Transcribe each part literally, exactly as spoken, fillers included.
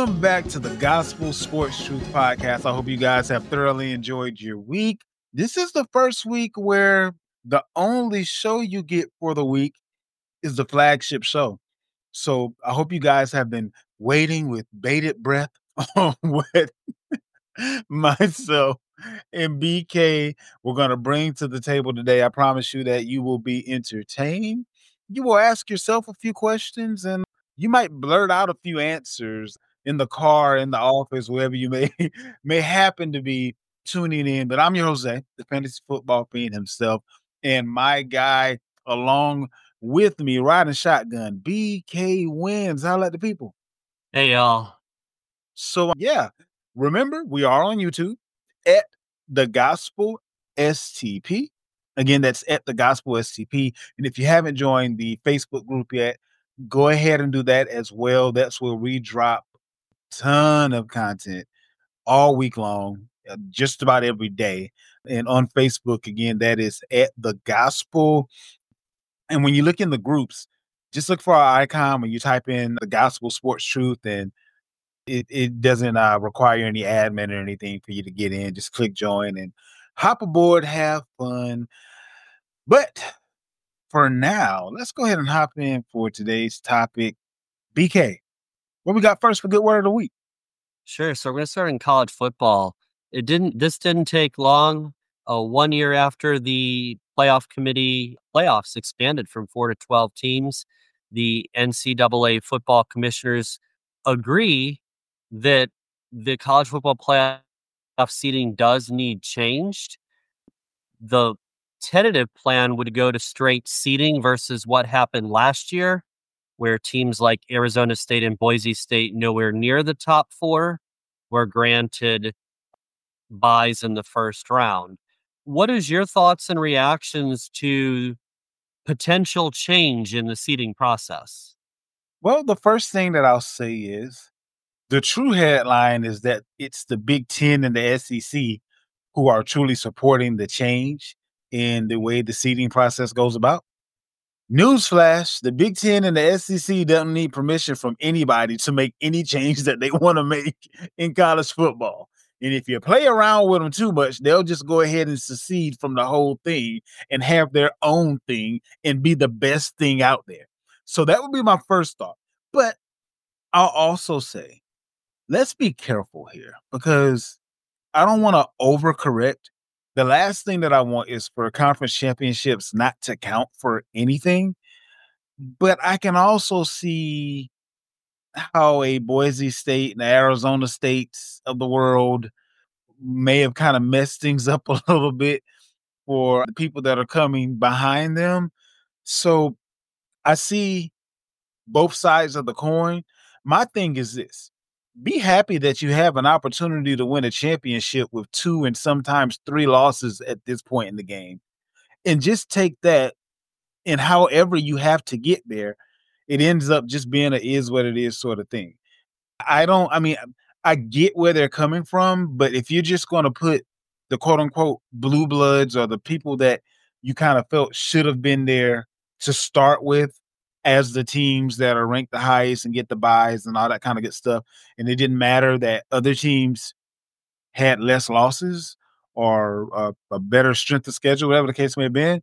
Welcome back to the Gospel Sports Truth Podcast. I hope you guys have thoroughly enjoyed your week. This is the first week where the only show you get for the week is the flagship show. So I hope you guys have been waiting with bated breath on what myself and B K we're going to bring to the table today. I promise you that you will be entertained. You will ask yourself a few questions and you might blurt out a few answers in the car, in the office, wherever you may may happen to be tuning in. But I'm your Jose, the fantasy football fiend himself, and my guy along with me riding shotgun, B K Wins. How let the people? Hey, y'all. So, yeah, remember, we are on YouTube at The Gospel S T P. Again, that's at The Gospel S T P. And if you haven't joined the Facebook group yet, go ahead and do that as well. That's where we drop a ton of content all week long, uh, just about every day. And on Facebook, again, that is at The Gospel. And when you look in the groups, just look for our icon when you type in The Gospel Sports Truth, and It it doesn't uh, require any admin or anything for you to get in. Just click join and hop aboard, have fun. But for now, let's go ahead and hop in for today's topic. B K, what we got first for good word of the week? Sure. So we're going to start in college football. It didn't. This didn't take long. Uh, one year after the playoff committee playoffs expanded from four to twelve teams, the N C double A football commissioners agree that the college football playoff seating does need changed. The tentative plan would go to straight seeding versus what happened last year, where teams like Arizona State and Boise State, nowhere near the top four, were granted buys in the first round. What is your thoughts and reactions to potential change in the seeding process? Well, the first thing that I'll say is the true headline is that it's the Big Ten and the S E C who are truly supporting the change in the way the seeding process goes about. Newsflash, the Big Ten and the S E C doesn't need permission from anybody to make any change that they want to make in college football. And if you play around with them too much, they'll just go ahead and secede from the whole thing and have their own thing and be the best thing out there. So that would be my first thought. But I'll also say, let's be careful here because I don't want to overcorrect. The last thing that I want is for conference championships not to count for anything. But I can also see how a Boise State and Arizona States of the world may have kind of messed things up a little bit for the people that are coming behind them. So I see both sides of the coin. My thing is this. Be happy that you have an opportunity to win a championship with two and sometimes three losses at this point in the game. And just take that, and however you have to get there, it ends up just being a is what it is sort of thing. I don't, I mean, I get where they're coming from, but if you're just going to put the quote unquote blue bloods or the people that you kind of felt should have been there to start with as the teams that are ranked the highest and get the buys and all that kind of good stuff, and it didn't matter that other teams had less losses or uh, a better strength of schedule, whatever the case may have been,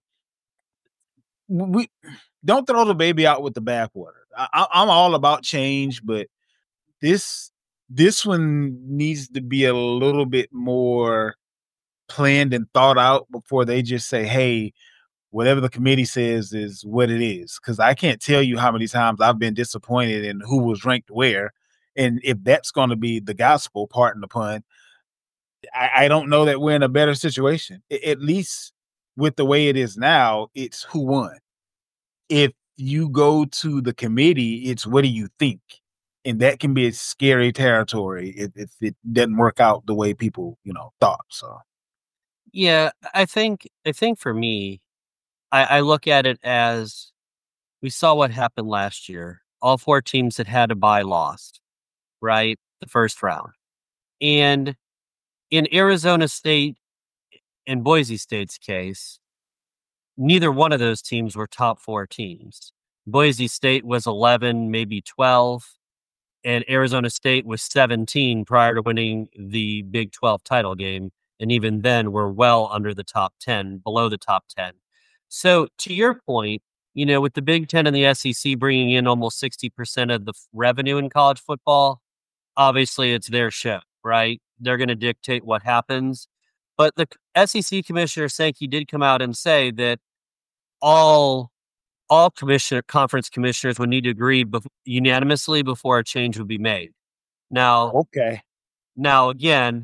we don't throw the baby out with the bathwater. I, I'm all about change, but this this one needs to be a little bit more planned and thought out before they just say, "Hey, whatever the committee says is what it is." Because I can't tell you how many times I've been disappointed in who was ranked where, and if that's going to be the gospel, pardon the pun, I, I don't know that we're in a better situation. I, at least with the way it is now, it's who won. If you go to the committee, it's what do you think? And that can be a scary territory if, if it doesn't work out the way people, you know, thought. So Yeah, I think I think for me, I, I look at it as we saw what happened last year. All four teams that had a bye lost, right? The first round. And in Arizona State and Boise State's case, neither one of those teams were top four teams. Boise State was eleven, maybe twelve. and Arizona State was seventeen prior to winning the Big twelve title game. And even then, we're well under the top ten, below the top ten. So to your point, you know, with the Big Ten and the S E C bringing in almost sixty percent of the f- revenue in college football, obviously it's their show, right? They're going to dictate what happens. But the S E C commissioner Sankey did come out and say that all all commissioner conference commissioners would need to agree bef- unanimously before a change would be made. Now, Okay. now again,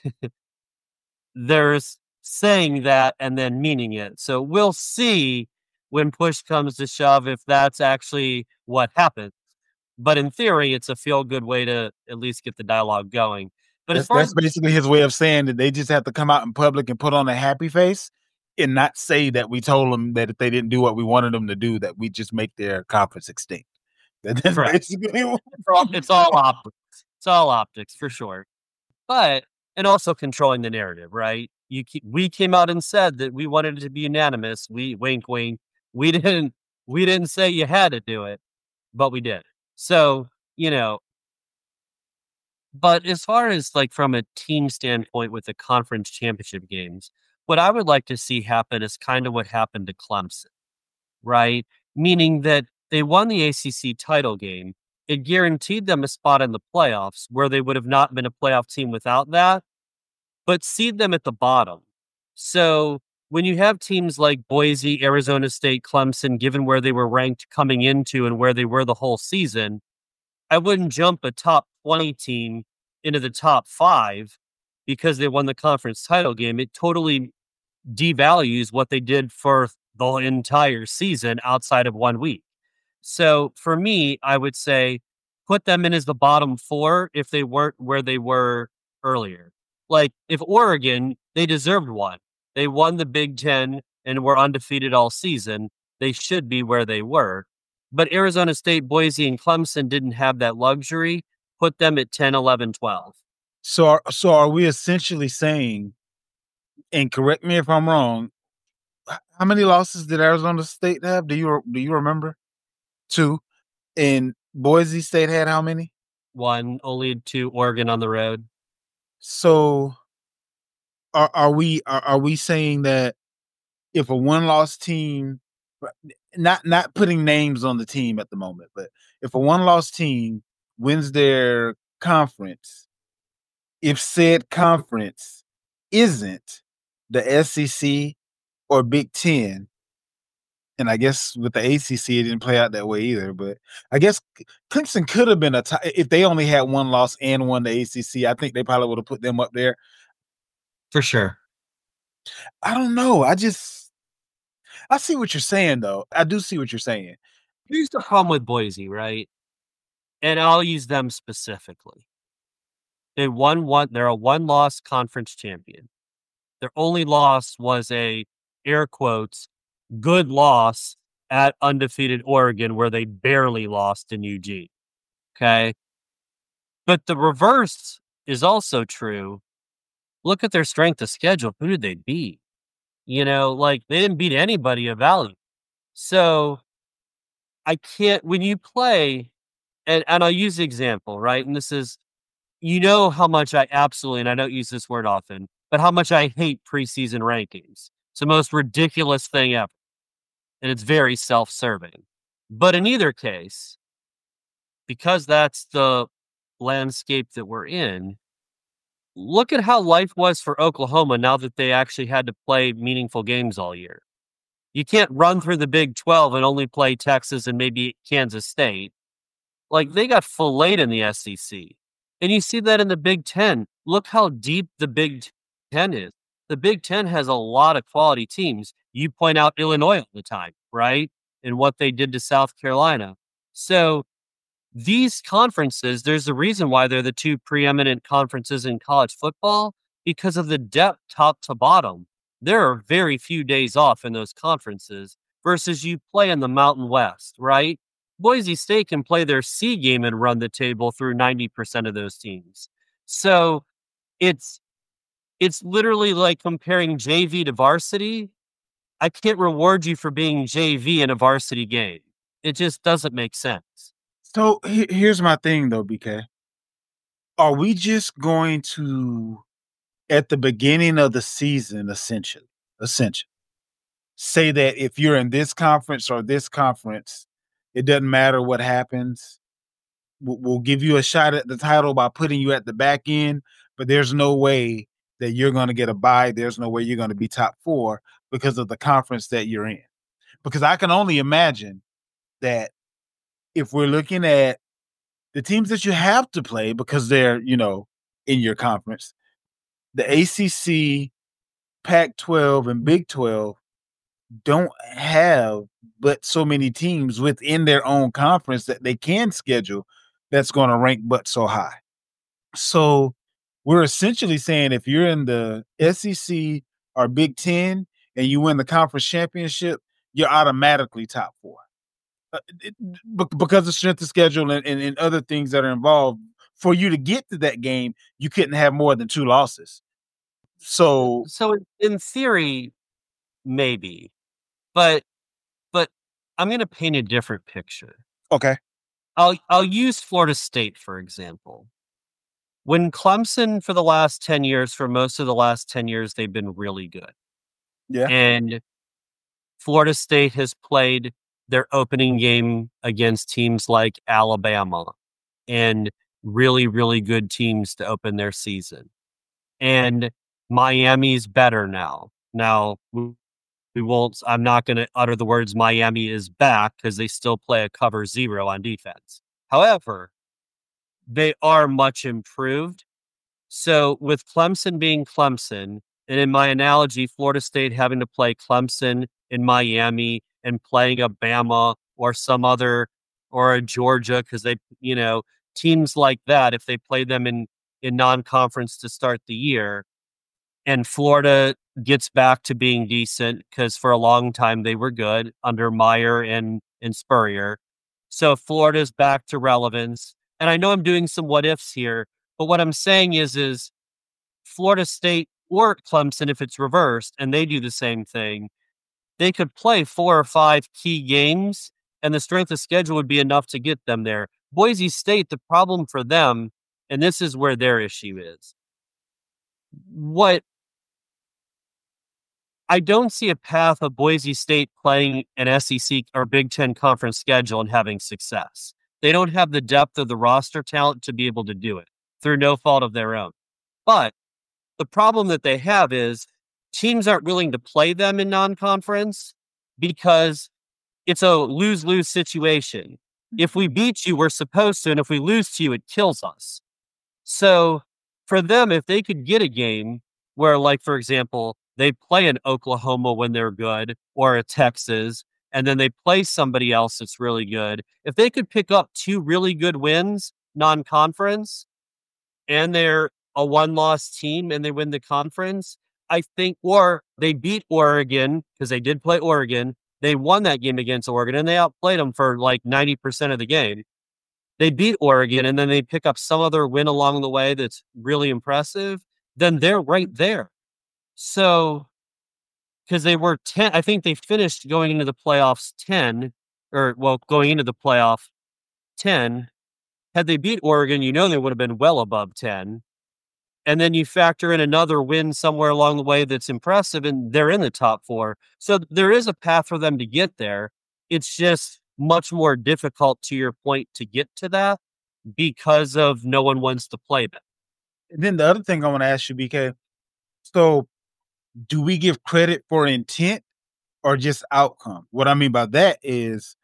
there's saying that and then meaning it. So we'll see when push comes to shove if that's actually what happens. But in theory, it's a feel good way to at least get the dialogue going. But as That's far as that's basically his way of saying that they just have to come out in public and put on a happy face and not say that we told them that if they didn't do what we wanted them to do, that we just make their conference extinct. That- That's correct, basically what it's all, it's all optics. It's all optics for sure. But and also controlling the narrative, right? You keep, we came out and said that we wanted it to be unanimous. We wink, wink. We didn't we didn't say you had to do it, but we did. So you know, but as far as like from a team standpoint with the conference championship games, what I would like to see happen is kind of what happened to Clemson, right? Meaning that they won the A C C title game. It guaranteed them a spot in the playoffs where they would have not been a playoff team without that, but seed them at the bottom. So when you have teams like Boise, Arizona State, Clemson, given where they were ranked coming into and where they were the whole season, I wouldn't jump a top twenty team into the top five because they won the conference title game. It totally devalues what they did for the entire season outside of one week. So for me, I would say put them in as the bottom four if they weren't where they were earlier. Like if Oregon, they deserved one. They won the Big Ten and were undefeated all season. They should be where they were. But Arizona State, Boise, and Clemson didn't have that luxury. Put them at ten, eleven, twelve. So, are, so are we essentially saying, and correct me if I'm wrong, h- how many losses did Arizona State have? Do you do you remember? Two. And Boise State had how many? One, only to Oregon on the road. So, are are we are, are we saying that if a one loss team, not not putting names on the team at the moment, but if a one loss team wins their conference, if said conference isn't the S E C or Big Ten, and I guess with the A C C it didn't play out that way either. But I guess Clemson could have been a tie if they only had one loss and won the A C C. I think they probably would have put them up there. For sure. I don't know. I just I see what you're saying though. I do see what you're saying. Here's the problem with Boise, right? And I'll use them specifically. They won one, they're a one loss conference champion. Their only loss was a air quotes good loss at undefeated Oregon, where they barely lost in Eugene. Okay. But the reverse is also true. Look at their strength of schedule. Who did they beat? You know, like they didn't beat anybody of value. So I can't, when you play, and, and I'll use the example, right? And this is, you know, how much I absolutely, and I don't use this word often, but how much I hate preseason rankings. It's the most ridiculous thing ever. And it's very self serving. But in either case, because that's the landscape that we're in, look at how life was for Oklahoma now that they actually had to play meaningful games all year. You can't run through the Big twelve and only play Texas and maybe Kansas State. Like they got filleted in the S E C. And you see that in the Big Ten. Look how deep the Big Ten is. The Big Ten has a lot of quality teams. You point out Illinois all the time, right? And what they did to South Carolina. So these conferences, there's a reason why they're the two preeminent conferences in college football because of the depth top to bottom. There are very few days off in those conferences versus you play in the Mountain West, right? Boise State can play their C game and run the table through ninety percent of those teams. So it's it's literally like comparing J V to varsity. I can't reward you for being J V in a varsity game. It just doesn't make sense. So he- here's my thing though, B K. Are we just going to, at the beginning of the season, essentially, essentially, say that if you're in this conference or this conference, it doesn't matter what happens. We'll, we'll give you a shot at the title by putting you at the back end, but there's no way that you're going to get a bye. There's no way you're going to be top four because of the conference that you're in. Because I can only imagine that if we're looking at the teams that you have to play because they're, you know, in your conference, the A C C, Pac twelve, and Big twelve don't have but so many teams within their own conference that they can schedule that's going to rank but so high. So we're essentially saying if you're in the S E C or Big Ten and you win the conference championship, you're automatically top four. Uh, it, because of strength of schedule and, and, and other things that are involved. For you to get to that game, you couldn't have more than two losses. So, so in theory, maybe, but but I'm going to paint a different picture. Okay, I'll I'll use Florida State for example. When Clemson for the last ten years, for most of the last ten years, they've been really good. Yeah, and Florida State has played their opening game against teams like Alabama and really, really good teams to open their season. And Miami's better now. Now, we won't, I'm not going to utter the words Miami is back because they still play a cover zero on defense. However, they are much improved. So, with Clemson being Clemson, and in my analogy, Florida State having to play Clemson in Miami and playing a Bama or some other, or a Georgia, because they, you know, teams like that, if they play them in, in non-conference to start the year, and Florida gets back to being decent, because for a long time they were good under Meyer and, and Spurrier. So Florida's back to relevance. And I know I'm doing some what ifs here, but what I'm saying is, is Florida State or Clemson, if it's reversed and they do the same thing, they could play four or five key games and the strength of schedule would be enough to get them there. Boise State, the problem for them, and this is where their issue is, what I don't see a path of Boise State playing an S E C or Big Ten conference schedule and having success. They don't have the depth of the roster talent to be able to do it through no fault of their own. But the problem that they have is teams aren't willing to play them in non-conference because it's a lose-lose situation. If we beat you, we're supposed to, and if we lose to you, it kills us. So for them, if they could get a game where, like, for example, they play in Oklahoma when they're good, or a Texas, and then they play somebody else that's really good, if they could pick up two really good wins, non-conference, and they're a one-loss team and they win the conference, I think, or they beat Oregon, because they did play Oregon. They won that game against Oregon, and they outplayed them for like ninety percent of the game. They beat Oregon, and then they pick up some other win along the way that's really impressive, then they're right there. So, because they were ten, I think they finished going into the playoffs ten, or, well, going into the playoff ten. Had they beat Oregon, you know they would have been well above ten. And then you factor in another win somewhere along the way that's impressive, and they're in the top four. So there is a path for them to get there. It's just much more difficult, to your point, to get to that because of no one wants to play them. And then the other thing I want to ask you, B K, so do we give credit for intent or just outcome? What I mean by that is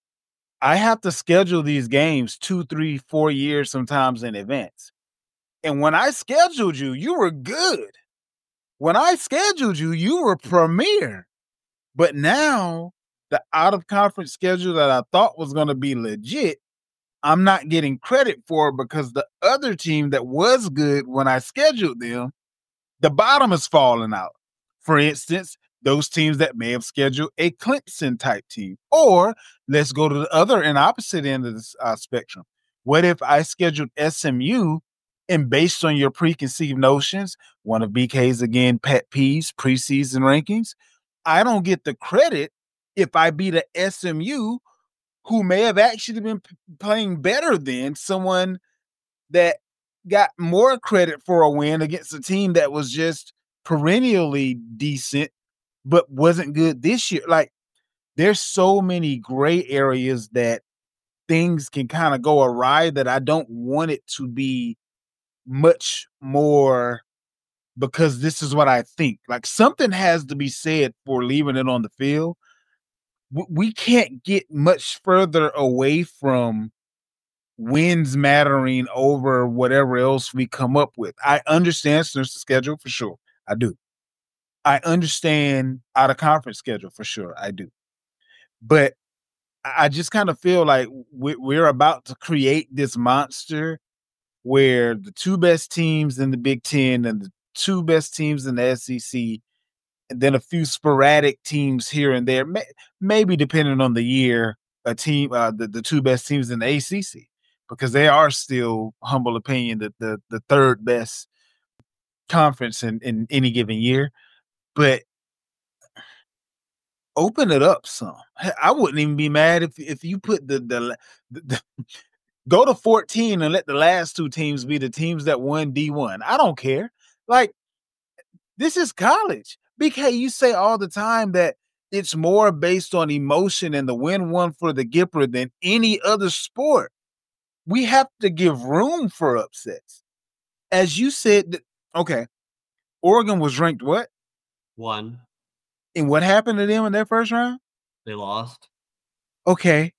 I have to schedule these games two, three, four years sometimes in advance. And when I scheduled you, you were good. When I scheduled you, you were premier. But now the out of conference schedule that I thought was going to be legit, I'm not getting credit for because the other team that was good when I scheduled them, the bottom is falling out. For instance, those teams that may have scheduled a Clemson type team. Or let's go to the other and opposite end of the uh, spectrum. What if I scheduled S M U, and based on your preconceived notions, one of B K's, again, pet peeves, preseason rankings, I don't get the credit if I beat a S M U who may have actually been p- playing better than someone that got more credit for a win against a team that was just perennially decent but wasn't good this year. Like, there's so many gray areas that things can kind of go awry that I don't want it to be much more because this is what I think. Like, something has to be said for leaving it on the field. W- We can't get much further away from wins mattering over whatever else we come up with. I understand strength of schedule for sure. I do. I understand out of conference schedule for sure. I do. But I I just kind of feel like we- we're about to create this monster where the two best teams in the Big Ten and the two best teams in the S E C, and then a few sporadic teams here and there, may, maybe depending on the year, a team, uh, the, the two best teams in the A C C, because they are still, humble opinion, the, the, the third best conference in, in any given year. But open it up some. He- I wouldn't even be mad if if you put the the, la- the, the go to fourteen and let the last two teams be the teams that won D one. I don't care. Like, this is college. B K, you say all the time that it's more based on emotion and the win one for the Gipper than any other sport. We have to give room for upsets. As you said, th- okay, Oregon was ranked what? One, And what happened to them in their first round? they lost. Okay.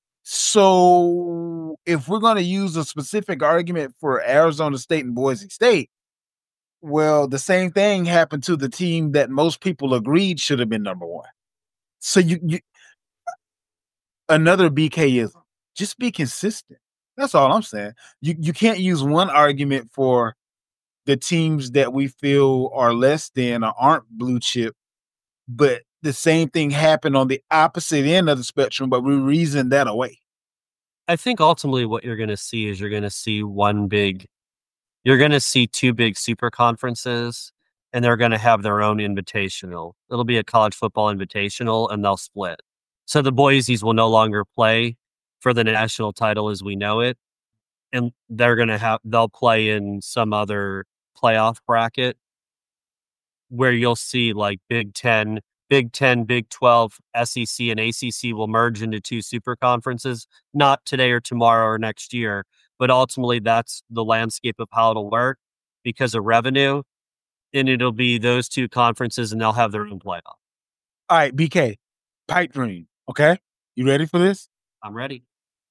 So if we're going to use a specific argument for Arizona State and Boise State, well, the same thing happened to the team that most people agreed should have been number one. So you, you another BKism. Just be consistent. That's all I'm saying. You you can't use one argument for the teams that we feel are less than or aren't blue chip, but the same thing happened on the opposite end of the spectrum, but we reason that away. I think ultimately what you're going to see is you're going to see one big, you're going to see two big super conferences, and they're going to have their own invitational. It'll be a college football invitational, and they'll split. So the Boise's will no longer play for the national title as we know it, and they're going to have, they'll play in some other playoff bracket where you'll see like Big Ten, Big Ten, Big twelve, S E C, and A C C will merge into two super conferences, not today or tomorrow or next year, but ultimately that's the landscape of how it'll work because of revenue. And it'll be those two conferences and they'll have their own playoff. All right, B K, pipe dream. Okay. You ready for this? I'm ready.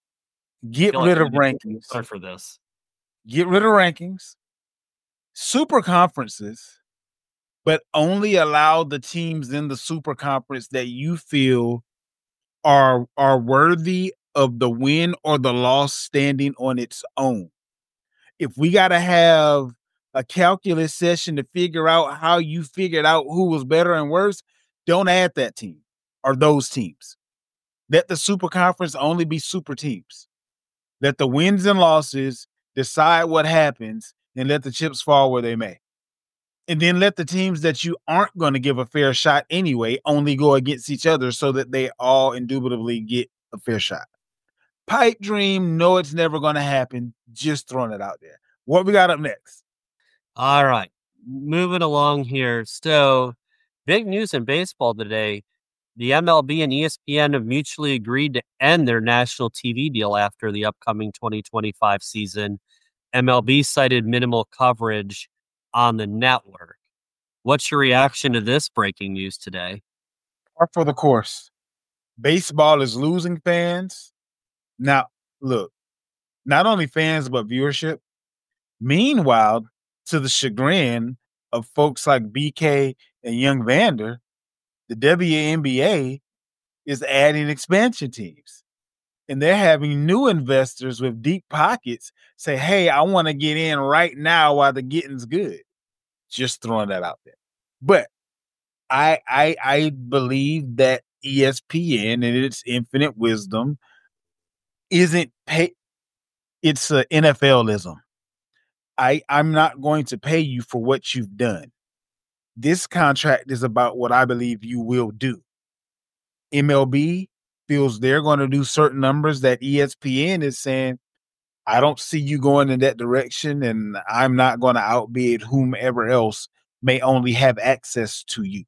Get Feel like rid I'm of gonna be rankings. prepared for this. Get rid of rankings. Super conferences, but only allow the teams in the super conference that you feel are are worthy of the win or the loss standing on its own. If we got to have a calculus session to figure out how you figured out who was better and worse, don't add that team or those teams. Let the super conference only be super teams. Let the wins and losses decide what happens and let the chips fall where they may. And then let the teams that you aren't going to give a fair shot anyway only go against each other so that they all indubitably get a fair shot. Pipe dream, no, it's never going to happen. Just throwing it out there. What we got up next? All right. Moving along here. So, big news in baseball today. The M L B and E S P N have mutually agreed to end their national T V deal after the upcoming twenty twenty-five season. M L B cited minimal coverage on the network. What's your reaction to this breaking news today? Par for the course. Baseball is losing fans. Now, look, not only fans, but viewership. Meanwhile, to the chagrin of folks like B K and Young Vander, the W N B A is adding expansion teams. And they're having new investors with deep pockets say, hey, I want to get in right now while the getting's good. Just throwing that out there. But I I I believe that E S P N and its infinite wisdom isn't pay it's a NFLism. I I'm not going to pay you for what you've done. This contract is about what I believe you will do. M L B, feels they're going to do certain numbers that E S P N is saying, I don't see you going in that direction, and I'm not going to outbid whomever else may only have access to you.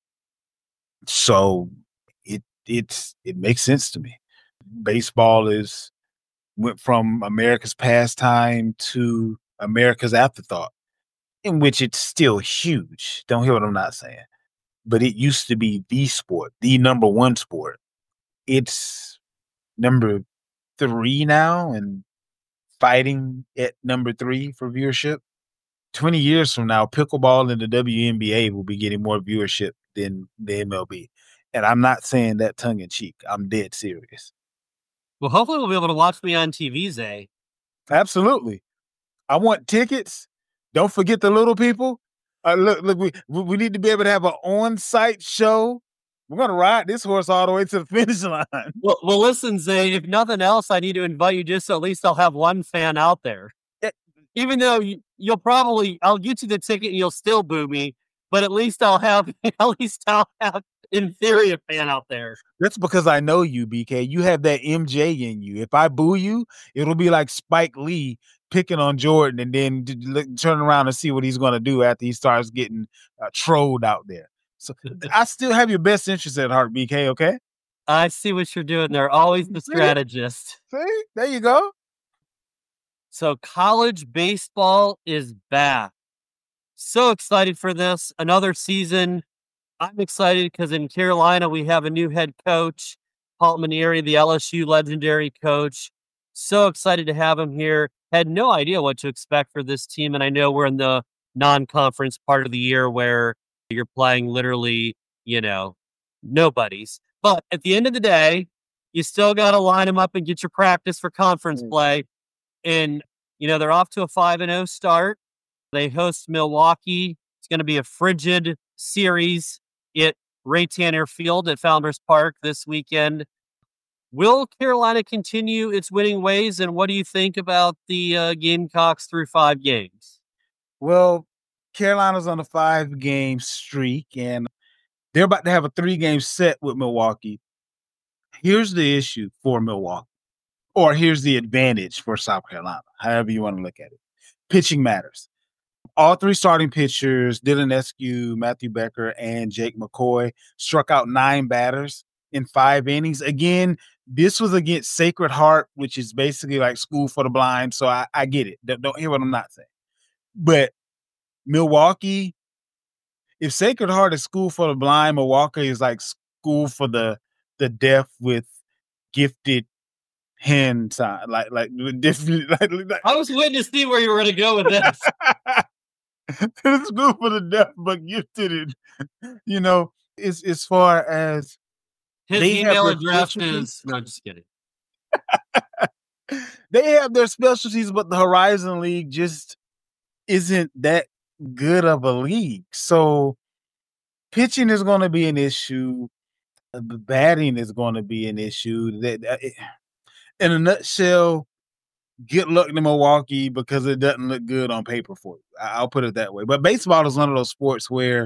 So it it's it makes sense to me. Baseball is went from America's pastime to America's afterthought, in which it's still huge. Don't hear what I'm not saying. But it used to be the sport, the number one sport. It's number three now and fighting at number three for viewership. twenty years from now, pickleball and the W N B A will be getting more viewership than the M L B. And I'm not saying that tongue in cheek. I'm dead serious. Well, hopefully we'll be able to watch me on T V, Zay. Absolutely. I want tickets. Don't forget the little people. Uh, look, look, we we need to be able to have an on-site show. We're gonna ride this horse all the way to the finish line. Well, well, listen, Zay. If nothing else, I need to invite you just so at least I'll have one fan out there. Even though you, you'll probably, I'll get you the ticket and you'll still boo me, but at least I'll have, at least I'll have, in theory, a fan out there. That's because I know you, B K. You have that M J in you. If I boo you, it'll be like Spike Lee picking on Jordan and then d- look, turn around and see what he's going to do after he starts getting uh, trolled out there. So I still have your best interest at heart, B K, okay? I see what you're doing there. Always the strategist. See? There you go. So college baseball is back. So excited for this. Another season. I'm excited because in Carolina, we have a new head coach, Paul Mainieri, the L S U legendary coach. So excited to have him here. Had no idea what to expect for this team. And I know we're in the non-conference part of the year where you're playing literally, you know, nobodies. But at the end of the day, you still got to line them up and get your practice for conference play. And, you know, they're off to a five and oh start. They host Milwaukee. It's going to be a frigid series at Ray Tanner Field at Founders Park this weekend. Will Carolina continue its winning ways? And what do you think about the uh, Gamecocks through five games? Well, Carolina's on a five-game streak, and they're about to have a three-game set with Milwaukee. Here's the issue for Milwaukee, or here's the advantage for South Carolina, however you want to look at it. Pitching matters. All three starting pitchers, Dylan Eskew, Matthew Becker, and Jake McCoy, struck out nine batters in five innings. Again, this was against Sacred Heart, which is basically like school for the blind, so I, I get it. Don't, don't hear what I'm not saying. But Milwaukee, if Sacred Heart is school for the blind, Milwaukee is like school for the the deaf with gifted hand sign, like like different. Like, like, I was waiting to see where you were going to go with this. It's good for the deaf, but gifted. And, you know, as as far as his email address is no, just kidding. They have their specialties, but the Horizon League just isn't that good of a league. So pitching is going to be an issue. The batting is going to be an issue. That, in a nutshell, good luck to Milwaukee because it doesn't look good on paper for you. I'll put it that way. But baseball is one of those sports where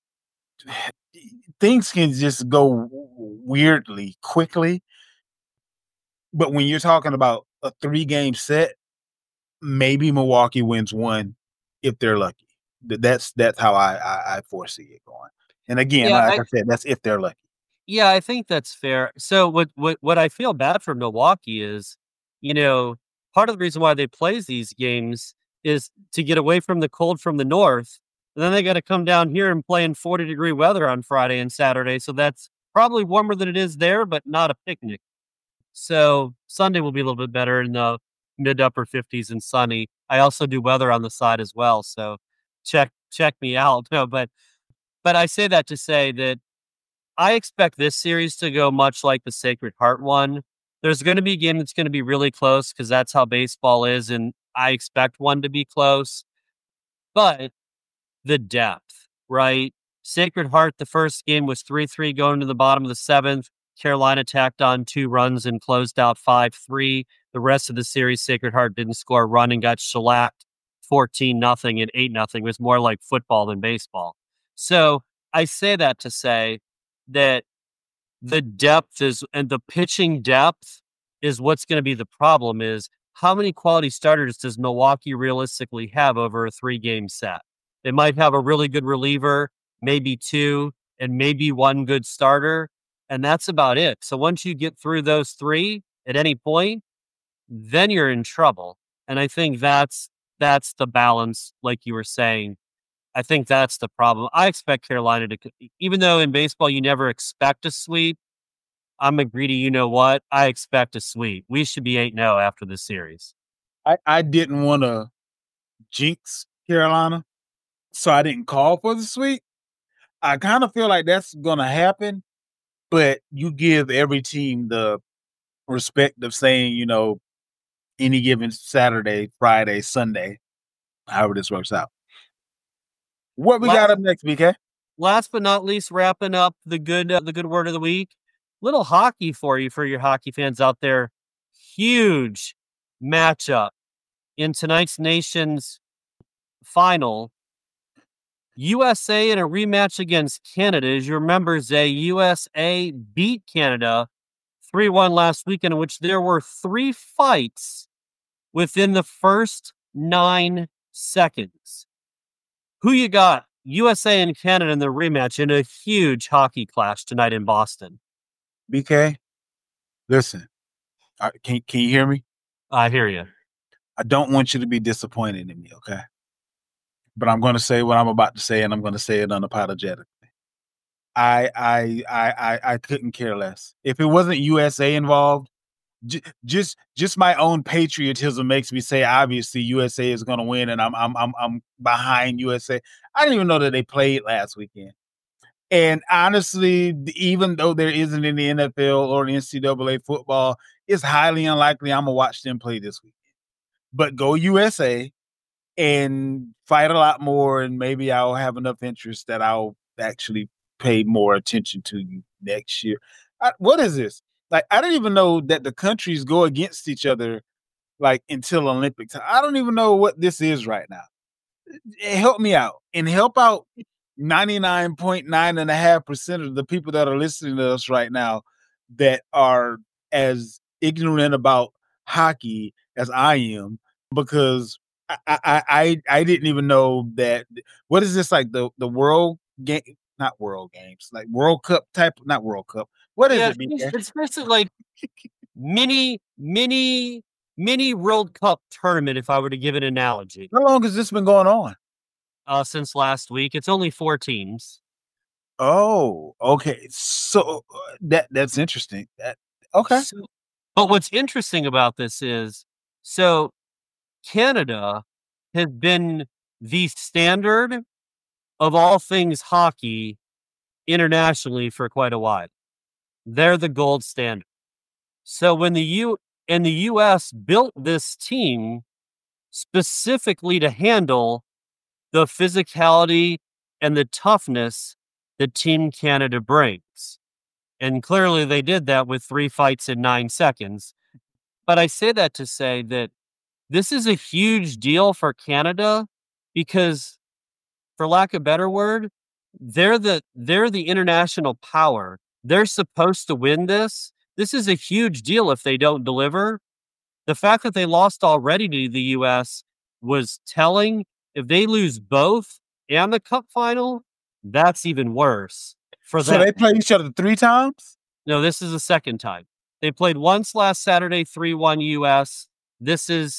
things can just go weirdly quickly. But when you're talking about a three-game set, maybe Milwaukee wins one if they're lucky. That's that's how I I, I foresee it going. And again, yeah, like I, I said, that's if they're lucky. Yeah, I think that's fair. So what what what I feel bad for Milwaukee is, you know, part of the reason why they play these games is to get away from the cold from the north. And then they got to come down here and play in forty degree weather on Friday and Saturday. So that's probably warmer than it is there, but not a picnic. So Sunday will be a little bit better in the mid upper fifties and sunny. I also do weather on the side as well. So check check me out. No, but but I say that to say that I expect this series to go much like the Sacred Heart one. There's going to be a game that's going to be really close because that's how baseball is, and I expect one to be close. But the depth, right? Sacred Heart, the first game was three three going to the bottom of the seventh. Carolina tacked on two runs and closed out five three. The rest of the series, Sacred Heart didn't score a run and got shellacked fourteen nothing and eight nothing. It was more like football than baseball. So I say that to say that the depth is and the pitching depth is what's going to be the problem is how many quality starters does Milwaukee realistically have over a three-game set? They might have a really good reliever, maybe two, and maybe one good starter, and that's about it. So once you get through those three at any point, then you're in trouble. And I think that's that's the balance, like you were saying. I think that's the problem. I expect Carolina to, even though in baseball you never expect a sweep, I'm a greedy, you know what? I expect a sweep. We should be eight oh after this series. I, I didn't want to jinx Carolina, so I didn't call for the sweep. I kind of feel like that's going to happen, but you give every team the respect of saying, you know, any given Saturday, Friday, Sunday, however this works out. What we last, got up next, B K? Last but not least, wrapping up the good uh, the good word of the week. Little hockey for you, for your hockey fans out there. Huge matchup in tonight's Nations final. U S A in a rematch against Canada. As you remember, Zay, U S A beat Canada three one last weekend, in which there were three fights within the first nine seconds. Who you got? U S A and Canada in the rematch in a huge hockey clash tonight in Boston. B K, listen, I, can, can you hear me? I hear you. I don't want you to be disappointed in me, okay? But I'm going to say what I'm about to say, and I'm going to say it unapologetically. I I I I, I couldn't care less. If it wasn't U S A involved, j- just just my own patriotism makes me say obviously U S A is going to win, and I'm I'm I'm I'm behind U S A. I didn't even know that they played last weekend. And honestly, even though there isn't any N F L or N C double A football, it's highly unlikely I'm gonna watch them play this weekend. But go U S A and fight a lot more, and maybe I'll have enough interest that I'll actually pay more attention to you next year. I, what is this? Like, I didn't even know that the countries go against each other like until Olympics. I don't even know what this is right now. Help me out and help out ninety-nine point nine and a half percent of the people that are listening to us right now that are as ignorant about hockey as I am, because I I I, I didn't even know that. What is this, like the the world game? Not World Games, like World Cup type. Not World Cup. What is yeah, it? B K? It's basically like mini, mini, mini World Cup tournament, if I were to give an analogy. How long has this been going on? Uh, since last week. It's only four teams. Oh, okay. So uh, that that's interesting. That, okay. So, but what's interesting about this is, so Canada has been the standard of all things hockey internationally for quite a while. They're the gold standard. So when the U and the U S built this team specifically to handle the physicality and the toughness that Team Canada brings. And clearly they did that with three fights in nine seconds. But I say that to say that this is a huge deal for Canada because, for lack of a better word, they're the they're the international power. They're supposed to win this. This is a huge deal if they don't deliver. The fact that they lost already to the U S was telling. If they lose both and the cup final, that's even worse for them. So they play each other three times? No, this is the second time. They played once last Saturday, three one U S. This is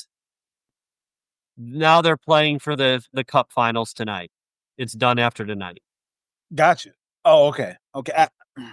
now they're playing for the, the cup finals tonight. It's done after tonight. Gotcha. Oh, okay. Okay. I,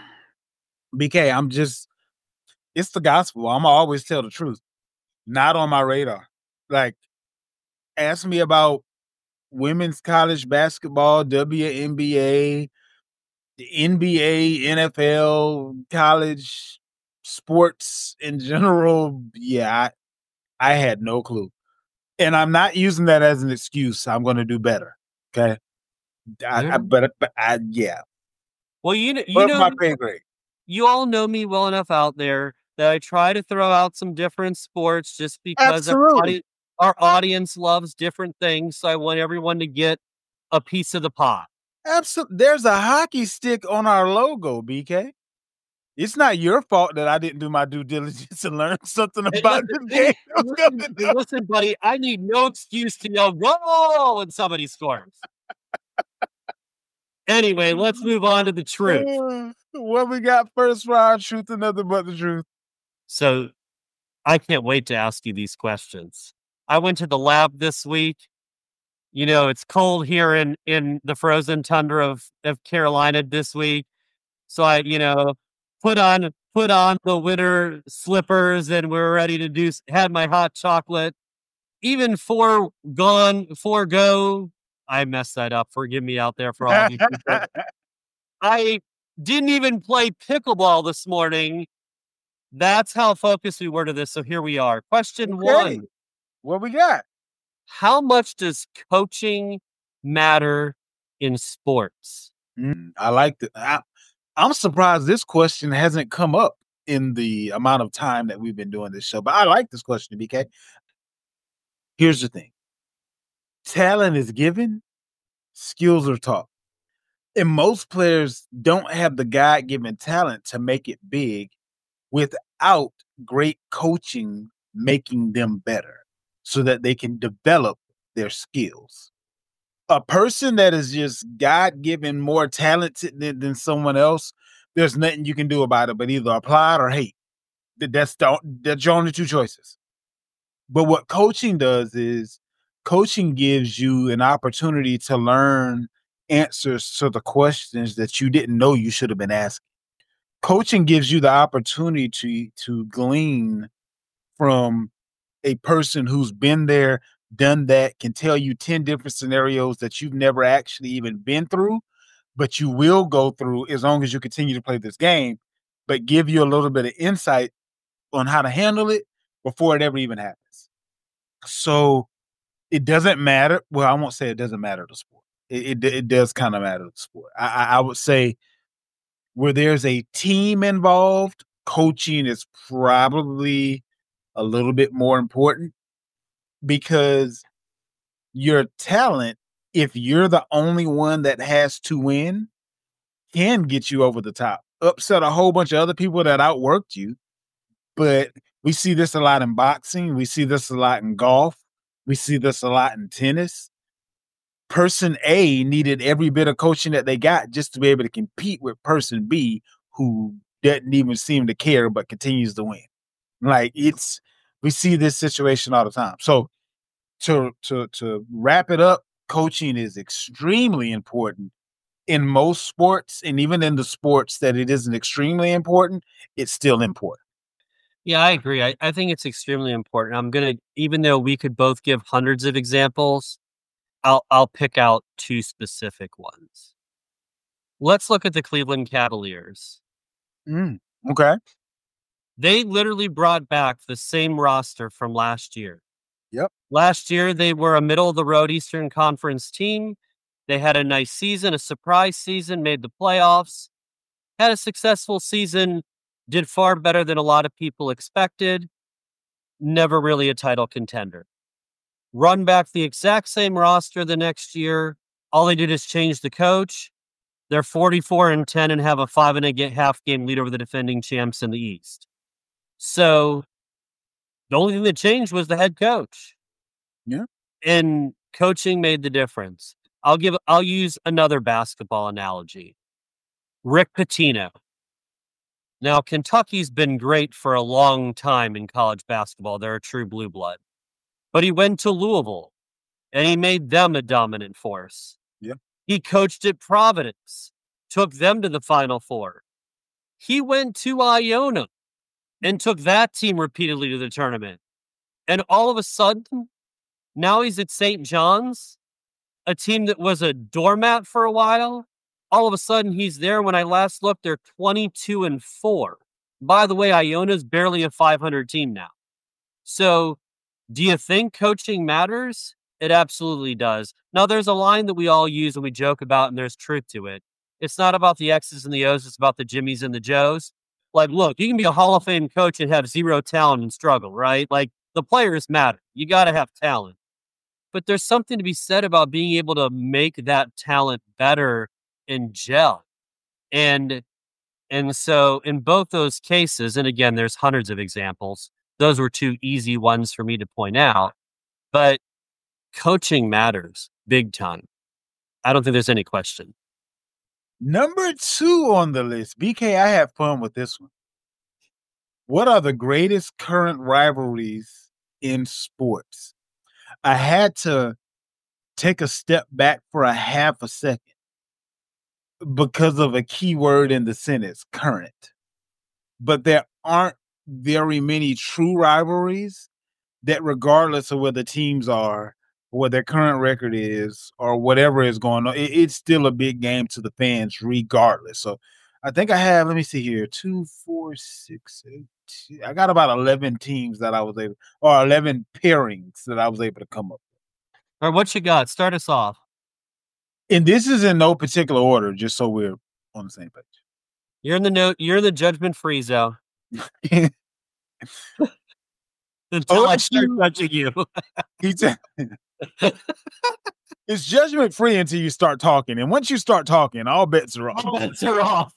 B K, I'm just, it's the gospel. I'm going to always tell the truth. Not on my radar. Like, ask me about women's college basketball, W N B A, the N B A, N F L, college sports in general. Yeah, I, I had no clue. And I'm not using that as an excuse. I'm going to do better. Okay. I, Yeah. I, but, but I, yeah. Well, you know, you What's know, my pay grade? You all know me well enough out there that I try to throw out some different sports just because our, Absolutely. audi- our audience loves different things. So I want everyone to get a piece of the pie. Absolutely. There's a hockey stick on our logo, B K. It's not your fault that I didn't do my due diligence and learn something Hey, about listen, this hey, game. I was listen, coming hey, up. listen, buddy, I need no excuse to yell "Goal" when somebody scores. Anyway, let's move on to the truth. Uh, what we got first for our truth and nothing but the truth? So I can't wait to ask you these questions. I went to the lab this week. You know, it's cold here in in the frozen tundra of of Carolina this week. So I, you know, put on put on the winter slippers and we're ready to do s- had my hot chocolate. Even foregone forego, I messed that up. Forgive me out there for all of you people. I didn't even play pickleball this morning. That's how focused we were to this. So here we are. Question Okay. one. What we got? How much does coaching matter in sports? Mm, I like the. I, I'm surprised this question hasn't come up in the amount of time that we've been doing this show, but I like this question, B K. Here's the thing: talent is given, skills are taught. And most players don't have the God given talent to make it big without great coaching making them better so that they can develop their skills. A person that is just God given more talented than, than someone else, there's nothing you can do about it but either apply it or hate. Th- That's the, that's your only two choices. But what coaching does is coaching gives you an opportunity to learn answers to the questions that you didn't know you should have been asking. Coaching gives you the opportunity to to glean from a person who's been there, done that, can tell you ten different scenarios that you've never actually even been through, but you will go through as long as you continue to play this game, but give you a little bit of insight on how to handle it before it ever even happens. So it doesn't matter. Well, I won't say it doesn't matter to sport. It it, it does kind of matter to sport. I, I I would say where there's a team involved, coaching is probably a little bit more important because your talent, if you're the only one that has to win, can get you over the top, upset a whole bunch of other people that outworked you. But we see this a lot in boxing. We see this a lot in golf. We see this a lot in tennis. Person A needed every bit of coaching that they got just to be able to compete with person B, who doesn't even seem to care but continues to win. Like it's we see this situation all the time. So to to to wrap it up, coaching is extremely important in most sports, and even in the sports that it isn't extremely important, it's still important. Yeah, I agree. I, I think it's extremely important. I'm gonna, even though we could both give hundreds of examples, I'll I'll pick out two specific ones. Let's look at the Cleveland Cavaliers. Mm, okay. They literally brought back the same roster from last year. Yep. Last year, they were a middle of the road Eastern Conference team. They had a nice season, a surprise season, made the playoffs, had a successful season, did far better than a lot of people expected, never really a title contender. Run back the exact same roster the next year. All they did is change the coach. They're forty-four and ten and have a five and a half game lead over the defending champs in the East. So the only thing that changed was the head coach. Yeah. And coaching made the difference. I'll give I'll use another basketball analogy. Rick Pitino. Now, Kentucky's been great for a long time in college basketball. They're a true blue blood. But he went to Louisville and he made them a dominant force. Yeah. He coached at Providence, took them to the Final Four. He went to Iona and took that team repeatedly to the tournament. And all of a sudden, now he's at Saint John's, a team that was a doormat for a while. All of a sudden, he's there. When I last looked, they're twenty-two and four. By the way, Iona's barely a five hundred team now. So, do you think coaching matters? It absolutely does. Now, there's a line that we all use and we joke about, and there's truth to it. It's not about the X's and the O's, it's about the Jimmies and the Joes. Like, look, you can be a Hall of Fame coach and have zero talent and struggle, right? Like, the players matter. You got to have talent. But there's something to be said about being able to make that talent better and gel. And And so in both those cases, and again, there's hundreds of examples, those were two easy ones for me to point out, but coaching matters big time. I don't think there's any question. Number two on the list, B K, I have fun with this one. What are the greatest current rivalries in sports? I had to take a step back for a half a second because of a key word in the sentence, current. But there aren't very many true rivalries that, regardless of where the teams are, what their current record is, or whatever is going on, it, it's still a big game to the fans, regardless. So I think I have, let me see here, two, four, six, eight. I got about eleven teams that I was able, or eleven pairings that I was able to come up with. All right, what you got? Start us off. And this is in no particular order, just so we're on the same page. You're in the note. You're in the judgment-free zone. Until I start judging you. It's judgment free until you start talking. And once you start talking, all bets are off. All bets are off.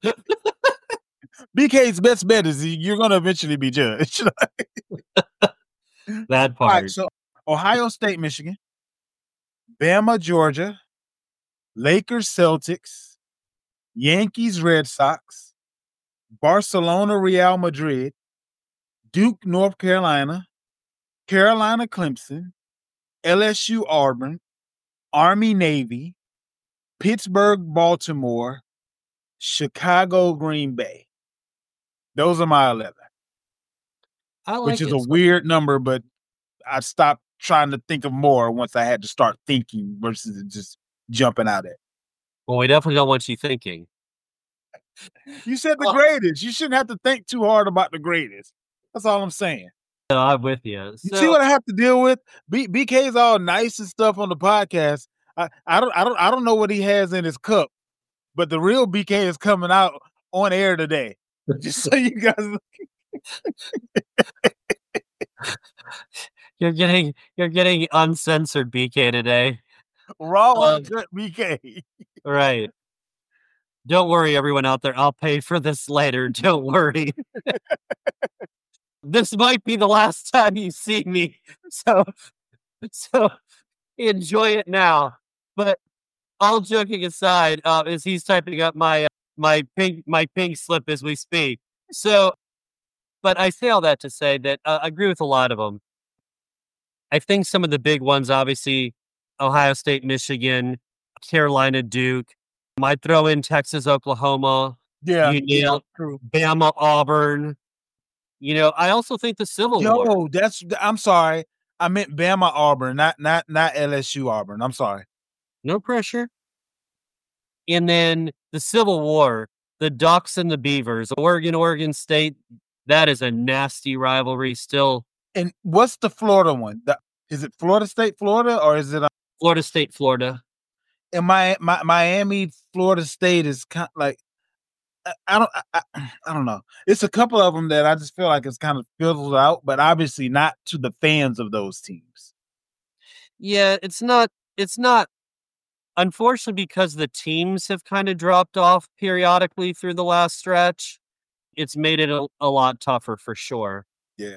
B K's best bet is you're going to eventually be judged. That part. All right, so Ohio State, Michigan, Bama, Georgia, Lakers, Celtics, Yankees, Red Sox, Barcelona, Real Madrid, Duke, North Carolina, Carolina, Clemson, L S U, Auburn, Army, Navy, Pittsburgh, Baltimore, Chicago, Green Bay. Those are my eleven. I like which is it. a weird number, but I stopped trying to think of more once I had to start thinking versus just jumping out at. Well, we definitely don't want you thinking. You said the Well- greatest. You shouldn't have to think too hard about the greatest. That's all I'm saying. No, I'm with you. You So, see what I have to deal with? B- BK's all nice and stuff on the podcast. I, I don't I don't I don't know what he has in his cup, but the real B K is coming out on air today. Just so you guys you're getting you're getting uncensored B K today. raw Um, uncut B K. Right. Don't worry, everyone out there. I'll pay for this later. Don't worry. This might be the last time you see me. So so enjoy it now. But all joking aside, uh, as he's typing up my uh, my pink my pink slip as we speak. So, but I say all that to say that uh, I agree with a lot of them. I think some of the big ones, obviously, Ohio State, Michigan, Carolina, Duke. Might throw in Texas, Oklahoma. Yeah, You nailed true. Bama, Auburn. You know, I also think the Civil War. Yo, that's I'm sorry. I meant Bama Auburn, not not not L S U Auburn. I'm sorry. No pressure. And then the Civil War, the Ducks and the Beavers, Oregon, Oregon State. That is a nasty rivalry still. And what's the Florida one? The, is it Florida State, Florida, or is it? Uh, Florida State, Florida. and my, my Miami, Florida State is kind of like I, I don't I, I, I don't know. It's a couple of them that I just feel like it's kind of fizzled out, but obviously not to the fans of those teams. Yeah, it's not. It's not. Unfortunately, because the teams have kind of dropped off periodically through the last stretch, it's made it a, a lot tougher for sure. Yeah.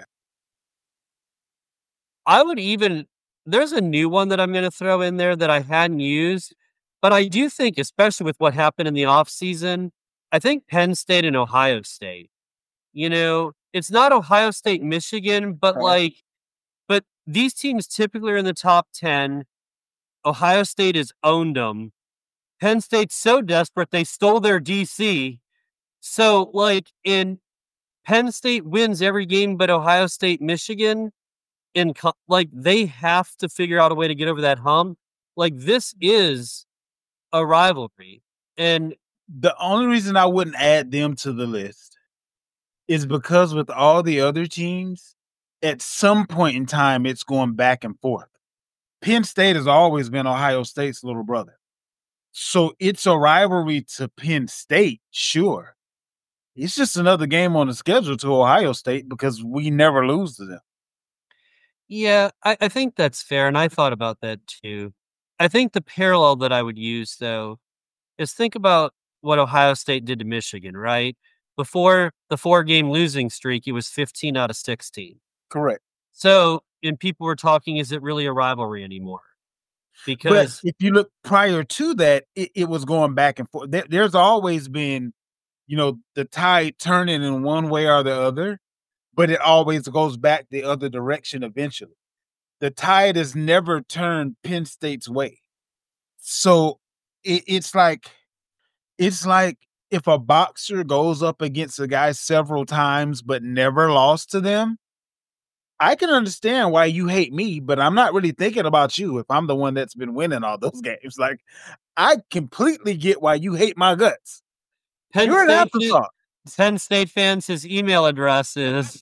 I would even, there's a new one that I'm going to throw in there that I hadn't used, but I do think, especially with what happened in the offseason, I think Penn State and Ohio State. You know, it's not Ohio State, Michigan, but Right. like, but these teams typically are in the top ten. Ohio State has owned them. Penn State's so desperate, they stole their D C. So, like, in Penn State wins every game but Ohio State, Michigan, in co- like, they have to figure out a way to get over that hump. Like, this is a rivalry. And The only reason I wouldn't add them to the list is because with all the other teams, at some point in time, it's going back and forth. Penn State has always been Ohio State's little brother. So it's a rivalry to Penn State, sure. It's just another game on the schedule to Ohio State because we never lose to them. yeah, I, I think that's fair. And I thought about that too. I think the parallel that I would use, though, is think about what Ohio State did to Michigan, right? Before the four-game losing streak, it was fifteen out of sixteen. Correct. So, and people were talking, is it really a rivalry anymore? But Because if you look prior to that, it, it was going back and forth. There, there's always been, you know, the tide turning in one way or the other, but it always goes back the other direction eventually. The tide has never turned Penn State's way. So it, it's like it's like if a boxer goes up against a guy several times but never lost to them, I can understand why you hate me, but I'm not really thinking about you if I'm the one that's been winning all those games. Like, I completely get why you hate my guts. Penn You're an State, applesauce. Penn State fans, his email address is.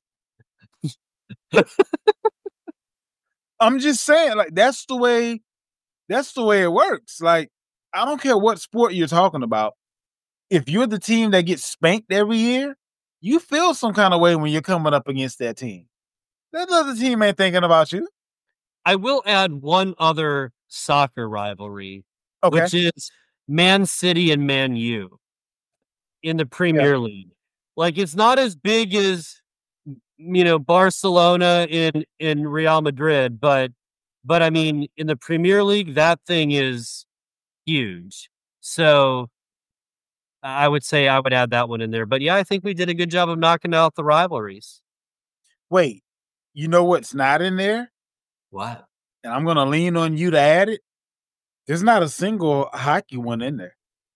I'm just saying, like, that's the way that's the way it works. Like, I don't care what sport you're talking about. If you're the team that gets spanked every year, you feel some kind of way when you're coming up against that team. That other team ain't thinking about you. I will add one other soccer rivalry, Okay. which is Man City and Man U in the Premier yeah. League. Like, it's not as big as, you know, Barcelona in, in Real Madrid, but, but I mean, in the Premier League, that thing is huge. So I would say I would add that one in there. But yeah, I think we did a good job of knocking out the rivalries. Wait, you know what's not in there? What? And I'm going to lean on you to add it. There's not a single hockey one in there.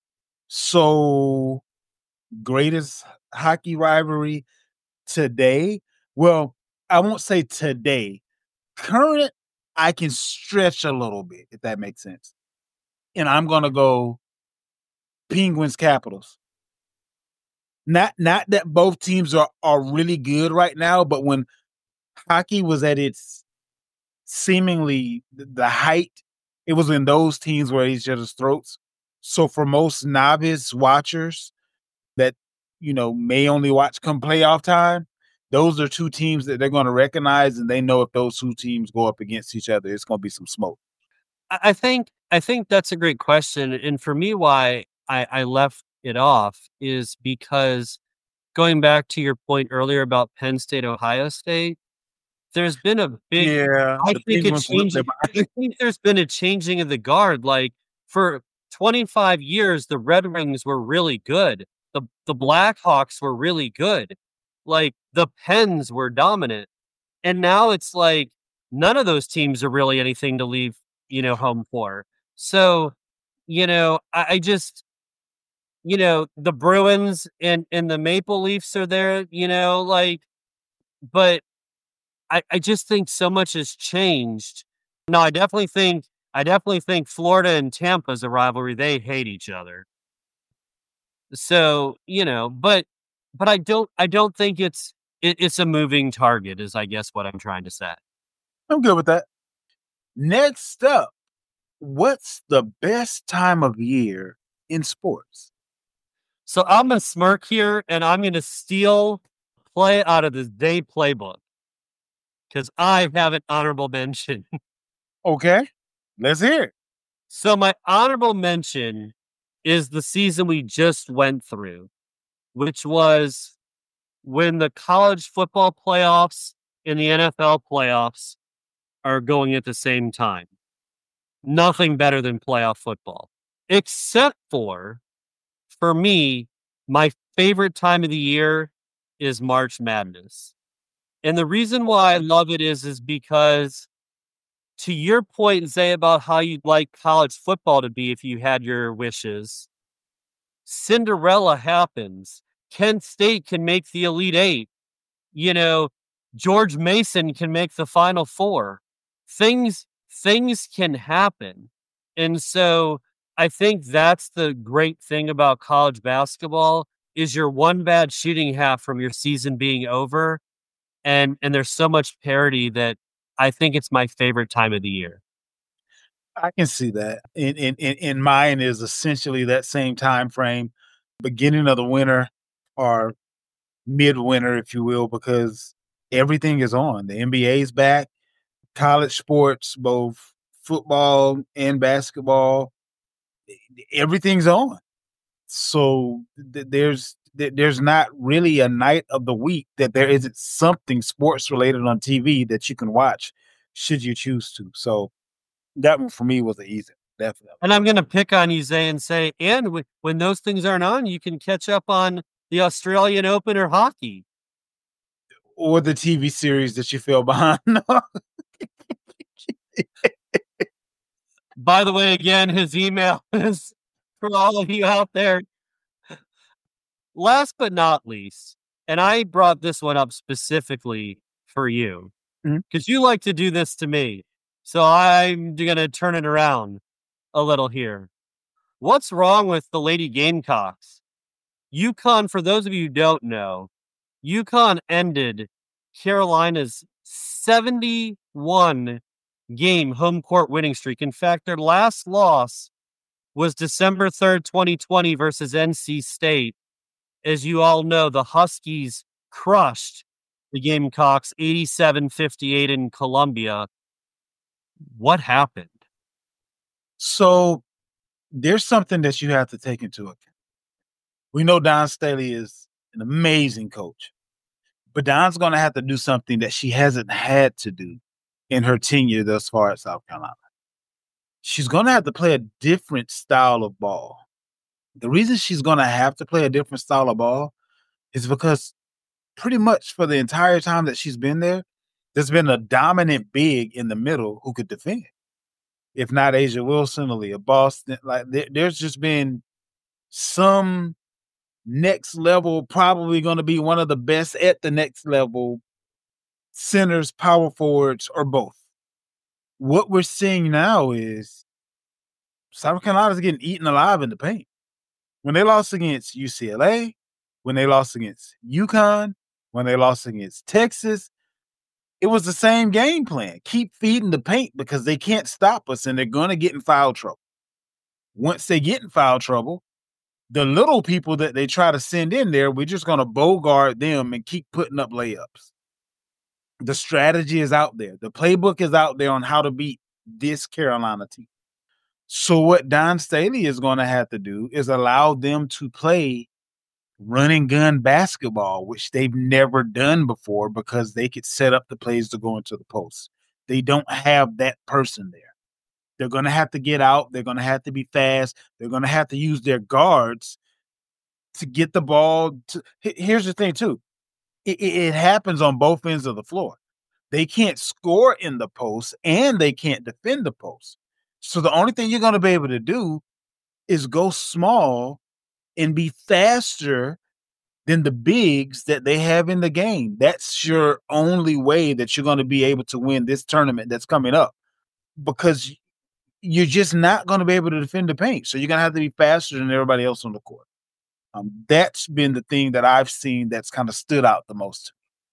So, greatest hockey rivalry today? Well, I won't say today. Current, I can stretch a little bit, if that makes sense. And I'm going to go Penguins Capitals. Not not that both teams are, are really good right now, but when hockey was at its seemingly the height, it was in those teams where each other's throats. So for most novice watchers that, you know, may only watch come playoff time, those are two teams that they're going to recognize, and they know if those two teams go up against each other, it's going to be some smoke. I think I think that's a great question. And for me, why I, I left it off is because going back to your point earlier about Penn State, Ohio State, there's been a big, yeah, I think a changing, I think there's been a changing of the guard. Like for twenty-five years, the Red Wings were really good. The, the Blackhawks were really good. Like the Pens were dominant. And now it's like none of those teams are really anything to leave, you know, home for. So, you know, I, I just, you know, the Bruins and, and the Maple Leafs are there, you know, like, but I, I just think so much has changed. No, I definitely think, I definitely think Florida and Tampa is a rivalry. They hate each other. So, you know, but, but I don't, I don't think it's, it, it's a moving target is I guess what I'm trying to say. I'm good with that. Next up, what's the best time of year in sports? So I'm going to smirk here and I'm going to steal play out of this day playbook because I have an honorable mention. Okay, let's hear it. So my honorable mention is the season we just went through, which was when the college football playoffs and the N F L playoffs are going at the same time. Nothing better than playoff football, except for, for me, my favorite time of the year is March Madness. And the reason why I love it is, is because to your point, Zay, about how you'd like college football to be if you had your wishes, Cinderella happens. Kent State can make the Elite Eight. You know, George Mason can make the Final Four. Things, things can happen. And so I think that's the great thing about college basketball is you're one bad shooting half from your season being over. And, and there's so much parity that I think it's my favorite time of the year. I can see that. In in in, in mine is essentially that same time frame, beginning of the winter or midwinter, if you will, because everything is on. The N B A is back, college sports, both football and basketball, everything's on. So th- there's th- there's not really a night of the week that there isn't something sports related on T V that you can watch should you choose to. So that one for me was a easy, definitely. And I'm going to pick on you, Zay, and say, and w- when those things aren't on, you can catch up on the Australian Open or hockey. Or the T V series that you fell behind on. By the way, again, his email is for all of you out there. Last but not least, and I brought this one up specifically for you Mhm. because you like to do this to me. So I'm going to turn it around a little here. What's wrong with the Lady Gamecocks? UConn, for those of you who don't know, UConn ended Carolina's seventy-one game home court winning streak. In fact, their last loss was December third, twenty twenty versus N C State. As you all know, the Huskies crushed the Gamecocks eighty-seven fifty-eight in Columbia. What happened? So there's something that you have to take into account. We know Don Staley is an amazing coach, but Don's going to have to do something that she hasn't had to do in her tenure thus far at South Carolina. She's going to have to play a different style of ball. The reason she's going to have to play a different style of ball is because pretty much for the entire time that she's been there, there's been a dominant big in the middle who could defend. If not Asia Wilson, Aaliyah Boston, like there, there's just been some next level, probably going to be one of the best at the next level centers, power forwards, or both. What we're seeing now is South Carolina's getting eaten alive in the paint. When they lost against U C L A, when they lost against UConn, when they lost against Texas, it was the same game plan. Keep feeding the paint because they can't stop us and they're going to get in foul trouble. Once they get in foul trouble, the little people that they try to send in there, we're just going to bogart them and keep putting up layups. The strategy is out there. The playbook is out there on how to beat this Carolina team. So what Don Staley is going to have to do is allow them to play run and gun basketball, which they've never done before because they could set up the plays to go into the post. They don't have that person there. They're going to have to get out. They're going to have to be fast. They're going to have to use their guards to get the ball. To, here's the thing, too. It, it happens on both ends of the floor. They can't score in the post and they can't defend the post. So the only thing you're going to be able to do is go small and be faster than the bigs that they have in the game. That's your only way that you're going to be able to win this tournament that's coming up because you're just not going to be able to defend the paint. So you're going to have to be faster than everybody else on the court. Um, that's been the thing that I've seen that's kind of stood out the most.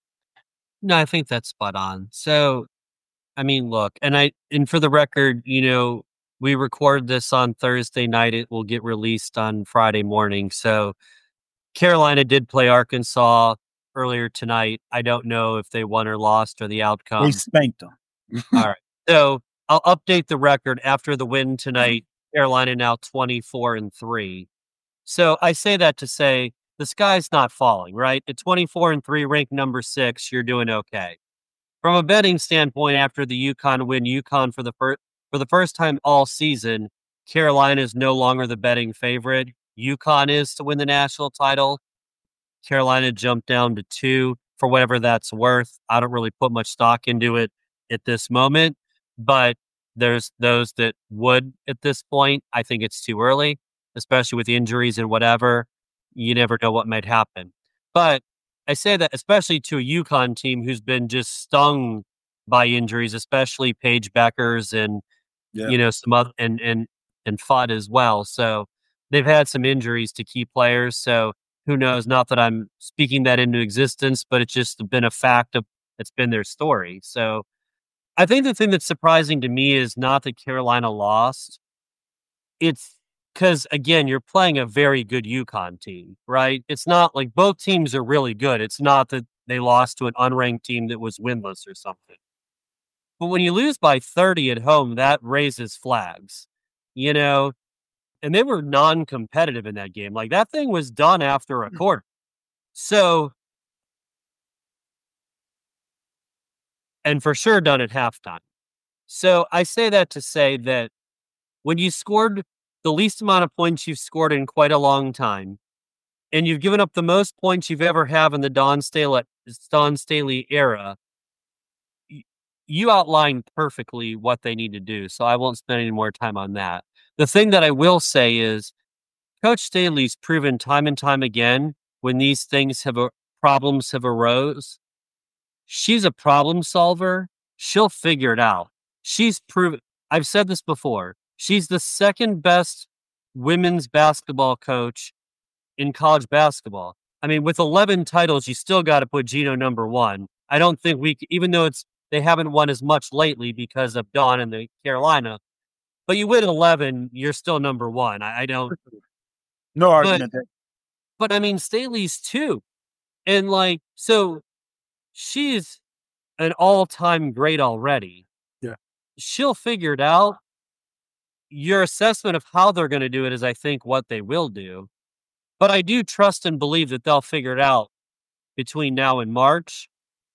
No, I think that's spot on. So, I mean, look, and I, and for the record, you know, we record this on Thursday night. It will get released on Friday morning. So Carolina did play Arkansas earlier tonight. I don't know if they won or lost or the outcome. They spanked them. All right. So I'll update the record after the win tonight. Carolina now twenty-four and three. So I say that to say the sky's not falling, right? At twenty-four and three, ranked number six, you're doing okay. From a betting standpoint, after the UConn win, UConn for the first for the first time all season, Carolina is no longer the betting favorite. UConn is to win the national title. Carolina jumped down to two for whatever that's worth. I don't really put much stock into it at this moment, but there's those that would at this point. I think it's too early, especially with injuries and whatever. You never know what might happen. But I say that especially to a UConn team who's been just stung by injuries, especially Paige Beckers and Yeah. you know some other and and and Fudd as well. So they've had some injuries to key players. So who knows? Not that I'm speaking that into existence, but it's just been a fact of it's been their story. So I think the thing that's surprising to me is not that Carolina lost. It's because, again, you're playing a very good UConn team, right? It's not like both teams are really good. It's not that they lost to an unranked team that was winless or something. But when you lose by thirty at home, that raises flags. You know, and they were non-competitive in that game. Like, that thing was done after a quarter. So, and for sure done at halftime. So I say that to say that when you scored the least amount of points you've scored in quite a long time, and you've given up the most points you've ever have in the Dawn Staley, Dawn Staley era, y- you outlined perfectly what they need to do. So I won't spend any more time on that. The thing that I will say is Coach Staley's proven time and time again when these things have, a, problems have arose, she's a problem solver. She'll figure it out. She's proven, I've said this before, she's the second best women's basketball coach in college basketball. I mean, with eleven titles, you still got to put Gino number one. I don't think we, c- even though it's they haven't won as much lately because of Dawn and the Carolina, but you win eleven, you're still number one. I, I don't, No but argument there. but I mean, Staley's too, and like so, she's an all-time great already. Yeah. She'll figure it out. Your assessment of how they're going to do it is, I think, what they will do. But I do trust and believe that they'll figure it out between now and March.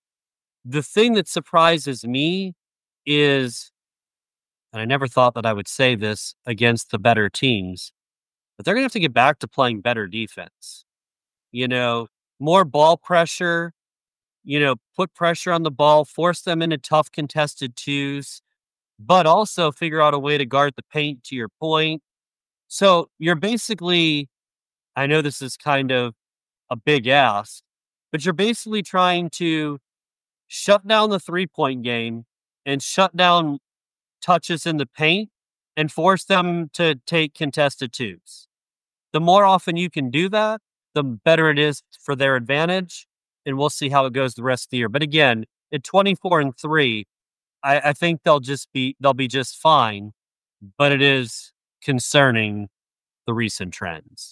The thing that surprises me is, and I never thought that I would say this against the better teams, but they're going to have to get back to playing better defense. You know, more ball pressure, you know, put pressure on the ball, force them into tough contested twos, but also figure out a way to guard the paint, to your point. So you're basically, I know this is kind of a big ask, but you're basically trying to shut down the three point game and shut down touches in the paint and force them to take contested twos. The more often you can do that, the better it is for their advantage. And we'll see how it goes the rest of the year. But again, at twenty-four and three, I, I think they'll just be they'll be just fine. But it is concerning, the recent trends.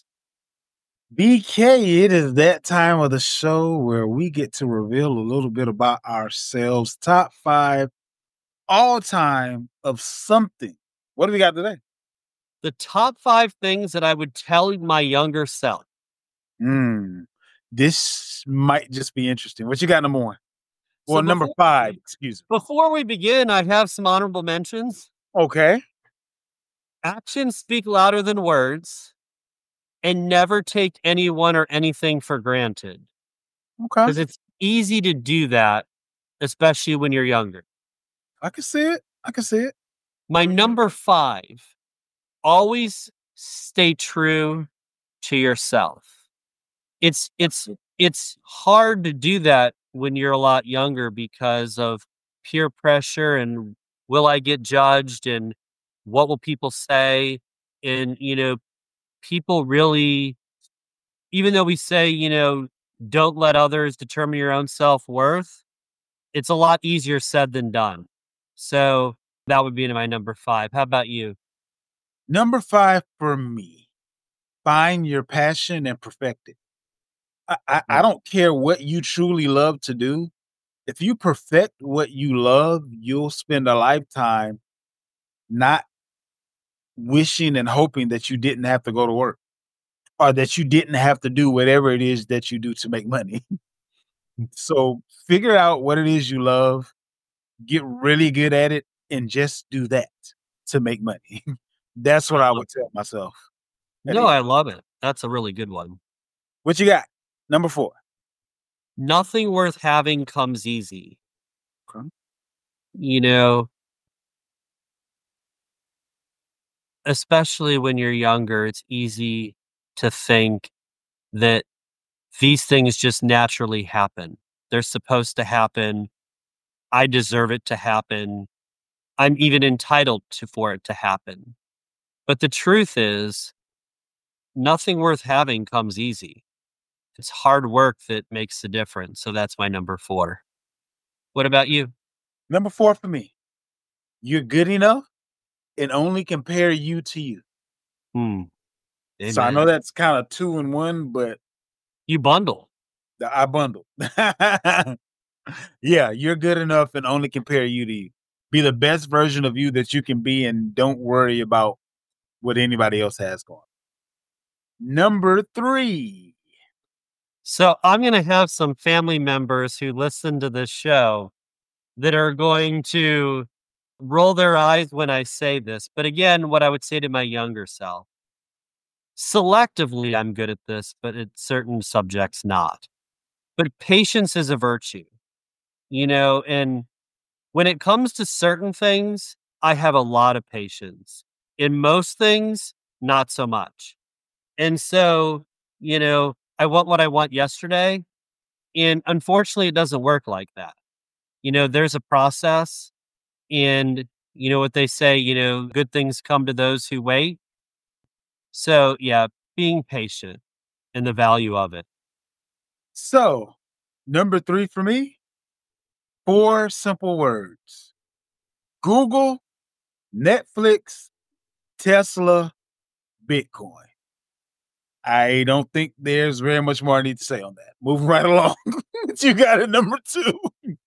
B K, it is that time of the show where we get to reveal a little bit about ourselves. Top five all time of something. What do we got today? The top five things that I would tell my younger self. Hmm. This might just be interesting. What you got number one? Well, So number before, five, excuse me. before we begin, I have some honorable mentions. Okay. Actions speak louder than words, and never take anyone or anything for granted. Okay. Because it's easy to do that, especially when you're younger. I can see it. I can see it. My number five, always stay true to yourself. It's it's it's hard to do that when you're a lot younger because of peer pressure and will I get judged and what will people say? And you know, people really, even though we say, you know, don't let others determine your own self-worth, it's a lot easier said than done. So that would be my number five. How about you? Number five for me, find your passion and perfect it. I, I, I don't care what you truly love to do. If you perfect what you love, you'll spend a lifetime not wishing and hoping that you didn't have to go to work or that you didn't have to do whatever it is that you do to make money. So figure out what it is you love, get really good at it, and just do that to make money. That's what I would tell myself. No, I love it. That's a really good one. What you got? Number four. Nothing worth having comes easy. Okay. You know, especially when you're younger, it's easy to think that these things just naturally happen. They're supposed to happen. I deserve it to happen. I'm even entitled to for it to happen. But the truth is, nothing worth having comes easy. It's hard work that makes the difference. So that's my number four. What about you? Number four for me. You're good enough and only compare you to you. Hmm. So I know Amen. that's kind of two in one, but You bundle. the- I bundle. Yeah, you're good enough and only compare you to you. Be the best version of you that you can be and don't worry about what anybody else has going. Number three. So I'm going to have some family members who listen to this show that are going to roll their eyes when I say this. But again, what I would say to my younger self, selectively, I'm good at this, but at certain subjects, not. But patience is a virtue, you know, and when it comes to certain things, I have a lot of patience. In most things, not so much. And so, you know, I want what I want yesterday. And unfortunately, it doesn't work like that. You know, there's a process, and you know what they say, you know, good things come to those who wait. So, yeah, being patient and the value of it. So, number three for me, four simple words: Google, Netflix, Tesla, Bitcoin. I don't think there's very much more I need to say on that. Moving right along. What you got at number two?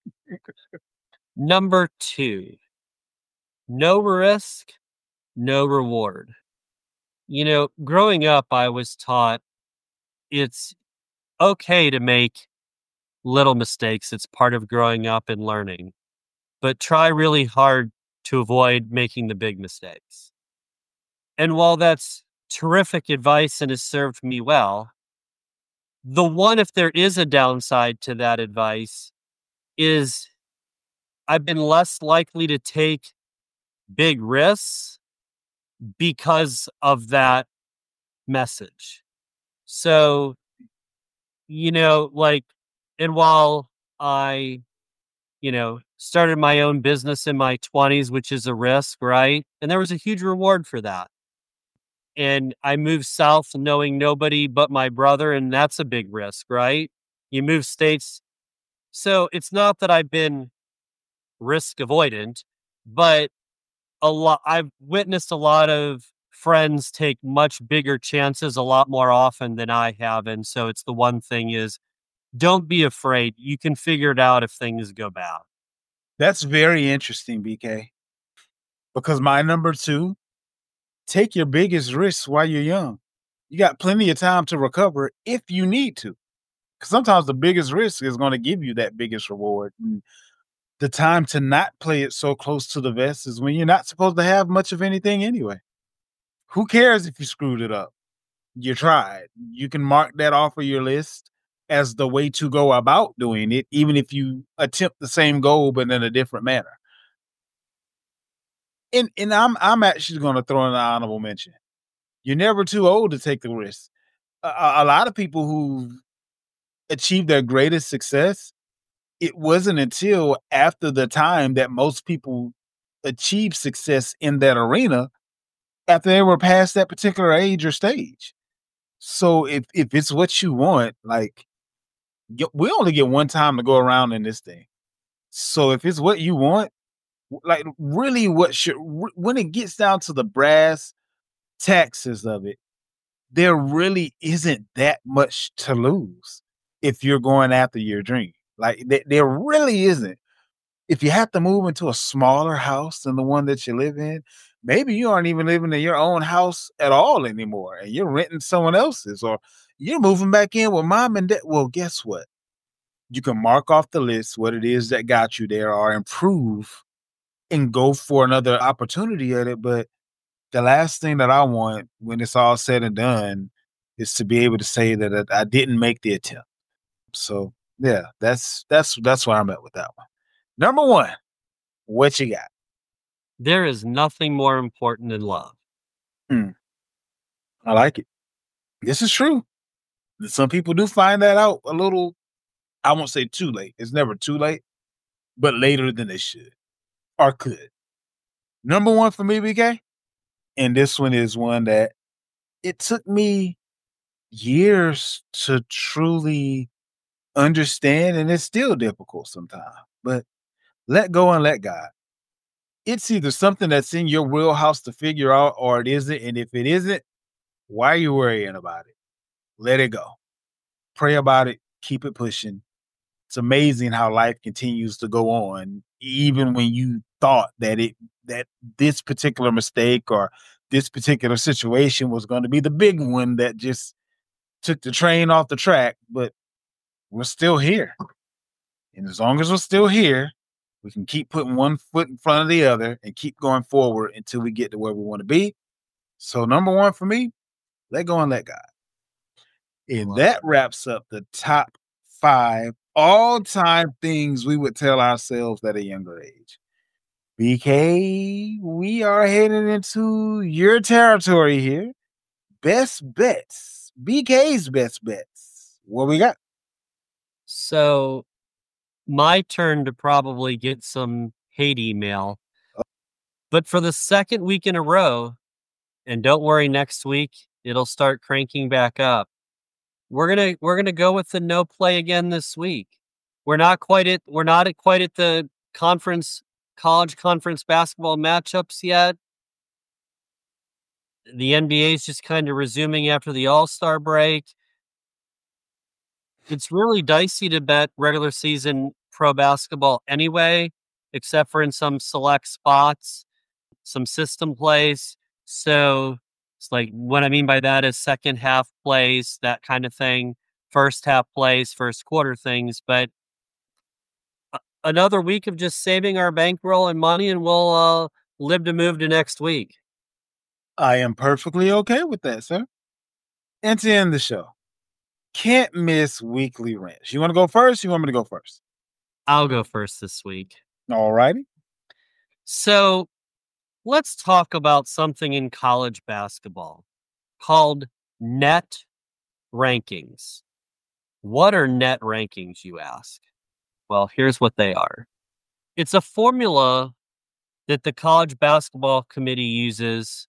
Number two, no risk, no reward. You know, growing up, I was taught it's okay to make little mistakes. It's part of growing up and learning, but try really hard to avoid making the big mistakes. And while that's terrific advice and has served me well, the one, if there is a downside to that advice, is I've been less likely to take big risks because of that message. So, you know, like, and while I, you know, started my own business in my twenties, which is a risk, right? And there was a huge reward for that. And I moved south knowing nobody but my brother, and that's a big risk, right? You move states. So it's not that I've been risk avoidant, but a lot I've witnessed a lot of friends take much bigger chances a lot more often than I have. And so it's the one thing is don't be afraid. You can figure it out if things go bad. That's very interesting, B K. Because my number two, take your biggest risks while you're young. You got plenty of time to recover if you need to. Because sometimes the biggest risk is going to give you that biggest reward. And the time to not play it so close to the vest is when you're not supposed to have much of anything anyway. Who cares if you screwed it up? You tried. You can mark that off of your list as the way to go about doing it, even if you attempt the same goal but in a different manner. And and I'm I'm actually going to throw in an honorable mention. You're never too old to take the risk. A, a a lot of people who achieved their greatest success, it wasn't until after the time that most people achieved success in that arena after they were past that particular age or stage. So if if it's what you want, like y- we only get one time to go around in this thing. So if it's what you want, w- like really what should wh- when it gets down to the brass taxes of it, there really isn't that much to lose if you're going after your dream. Like th- there really isn't. If you have to move into a smaller house than the one that you live in, maybe you aren't even living in your own house at all anymore and you're renting someone else's, or you're moving back in with mom and dad. Well, guess what? You can mark off the list what it is that got you there or improve and go for another opportunity at it. But the last thing that I want when it's all said and done is to be able to say that I I didn't make the attempt. So yeah, that's that's that's where I'm at with that one. Number one, what you got? There is nothing more important than love. Hmm, I like it. This is true. Some people do find that out a little, I won't say too late. It's never too late, but later than they should or could. Number one for me, B K, and this one is one that it took me years to truly understand, and it's still difficult sometimes. But let go and let God. It's either something that's in your wheelhouse to figure out or it isn't. And if it isn't, why are you worrying about it? Let it go. Pray about it. Keep it pushing. It's amazing how life continues to go on, even when you thought that it that this particular mistake or this particular situation was going to be the big one that just took the train off the track, but we're still here. And as long as we're still here, we can keep putting one foot in front of the other and keep going forward until we get to where we want to be. So number one for me, let go and let God. And Wow. that wraps up the top five all-time things we would tell ourselves at a younger age. B K, we are heading into your territory here. Best bets. B K's best bets. What we got? So, my turn to probably get some hate email. But for the second week in a row, and don't worry, next week it'll start cranking back up. We're gonna we're gonna go with the no play again this week. We're not quite at we're not at quite at the conference college conference basketball matchups yet. The N B A is just kind of resuming after the All-Star break. It's really dicey to bet regular season pro basketball anyway, except for in some select spots, some system plays. So it's like what I mean by that is second half plays, that kind of thing, first half plays, first quarter things. But a- another week of just saving our bankroll and money, and we'll uh, live to move to next week. I am perfectly okay with that, sir. And to end the show, can't miss weekly rants. You want to go first? You want me to go first? I'll go first this week. All righty. So let's talk about something in college basketball called net rankings. What are net rankings, you ask? Well, here's what they are. It's a formula that the college basketball committee uses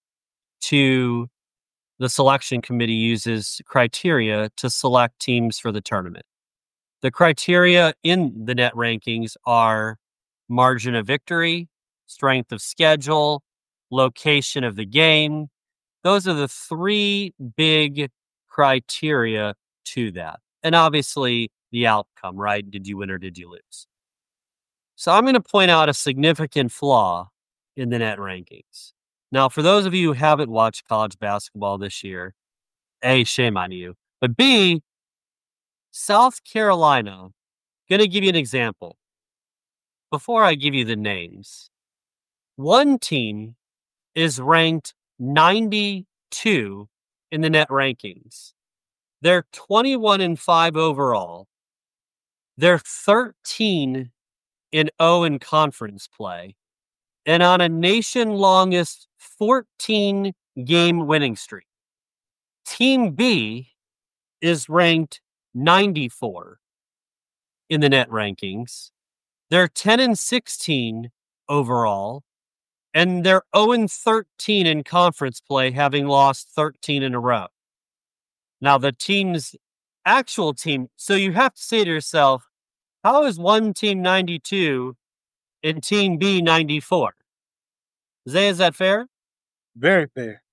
to the selection committee uses criteria to select teams for the tournament. The criteria in the net rankings are margin of victory, strength of schedule, location of the game. Those are the three big criteria to that. And obviously the outcome, right? Did you win or did you lose? So I'm going to point out a significant flaw in the net rankings. Now, for those of you who haven't watched college basketball this year, A, shame on you. But B, South Carolina, going to give you an example. Before I give you the names, one team is ranked ninety-two in the net rankings. They're twenty-one and five overall. They're thirteen and oh in conference play. And on a nation longest fourteen game winning streak. Team B is ranked ninety-four in the net rankings. They're ten and sixteen overall, and they're oh and thirteen in conference play, having lost thirteen in a row. Now, the team's actual team, so you have to say to yourself, how is one team ninety-two and team B ninety-four? Zay, is that fair? Very fair.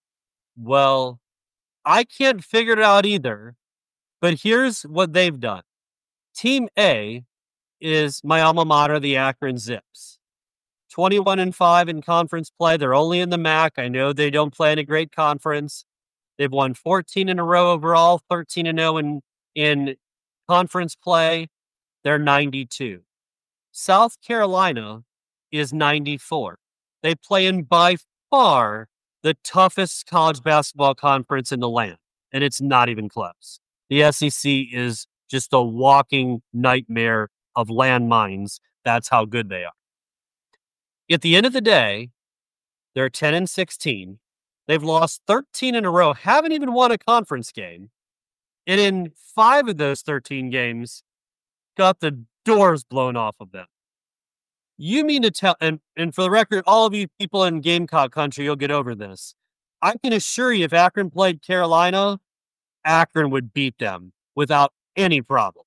Well, I can't figure it out either, but here's what they've done. Team A is my alma mater, the Akron Zips. twenty-one and five in conference play. They're only in the M A C. I know they don't play in a great conference. They've won fourteen in a row overall, thirteen and oh in, in conference play. They're ninety-two. South Carolina is ninety-four. They play in by far the toughest college basketball conference in the land, and it's not even close. The S E C is just a walking nightmare of landmines. That's how good they are. At the end of the day, they're ten and sixteen. They've lost thirteen in a row, haven't even won a conference game. And in five of those thirteen games, got the doors blown off of them. You mean to tell, and, and for the record, all of you people in Gamecock country, you'll get over this. I can assure you, if Akron played Carolina, Akron would beat them without any problem.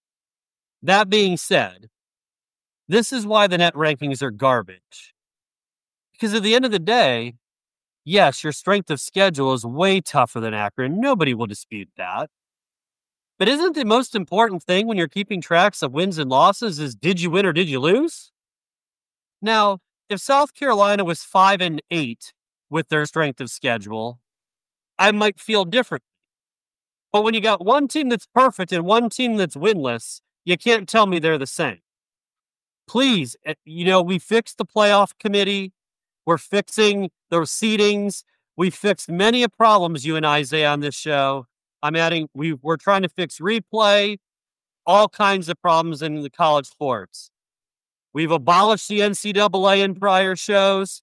That being said, this is why the net rankings are garbage. Because at the end of the day, yes, your strength of schedule is way tougher than Akron. Nobody will dispute that. But isn't the most important thing when you're keeping tracks of wins and losses is did you win or did you lose? Now, if South Carolina was five and eight with their strength of schedule, I might feel different. But when you got one team that's perfect and one team that's winless, you can't tell me they're the same. Please, eh, you know, we fixed the playoff committee. We're fixing the seedings. We fixed many of problems, you and Isaiah, on this show. I'm adding, we, we're trying to fix replay, all kinds of problems in the college sports. We've abolished the N C double A in prior shows.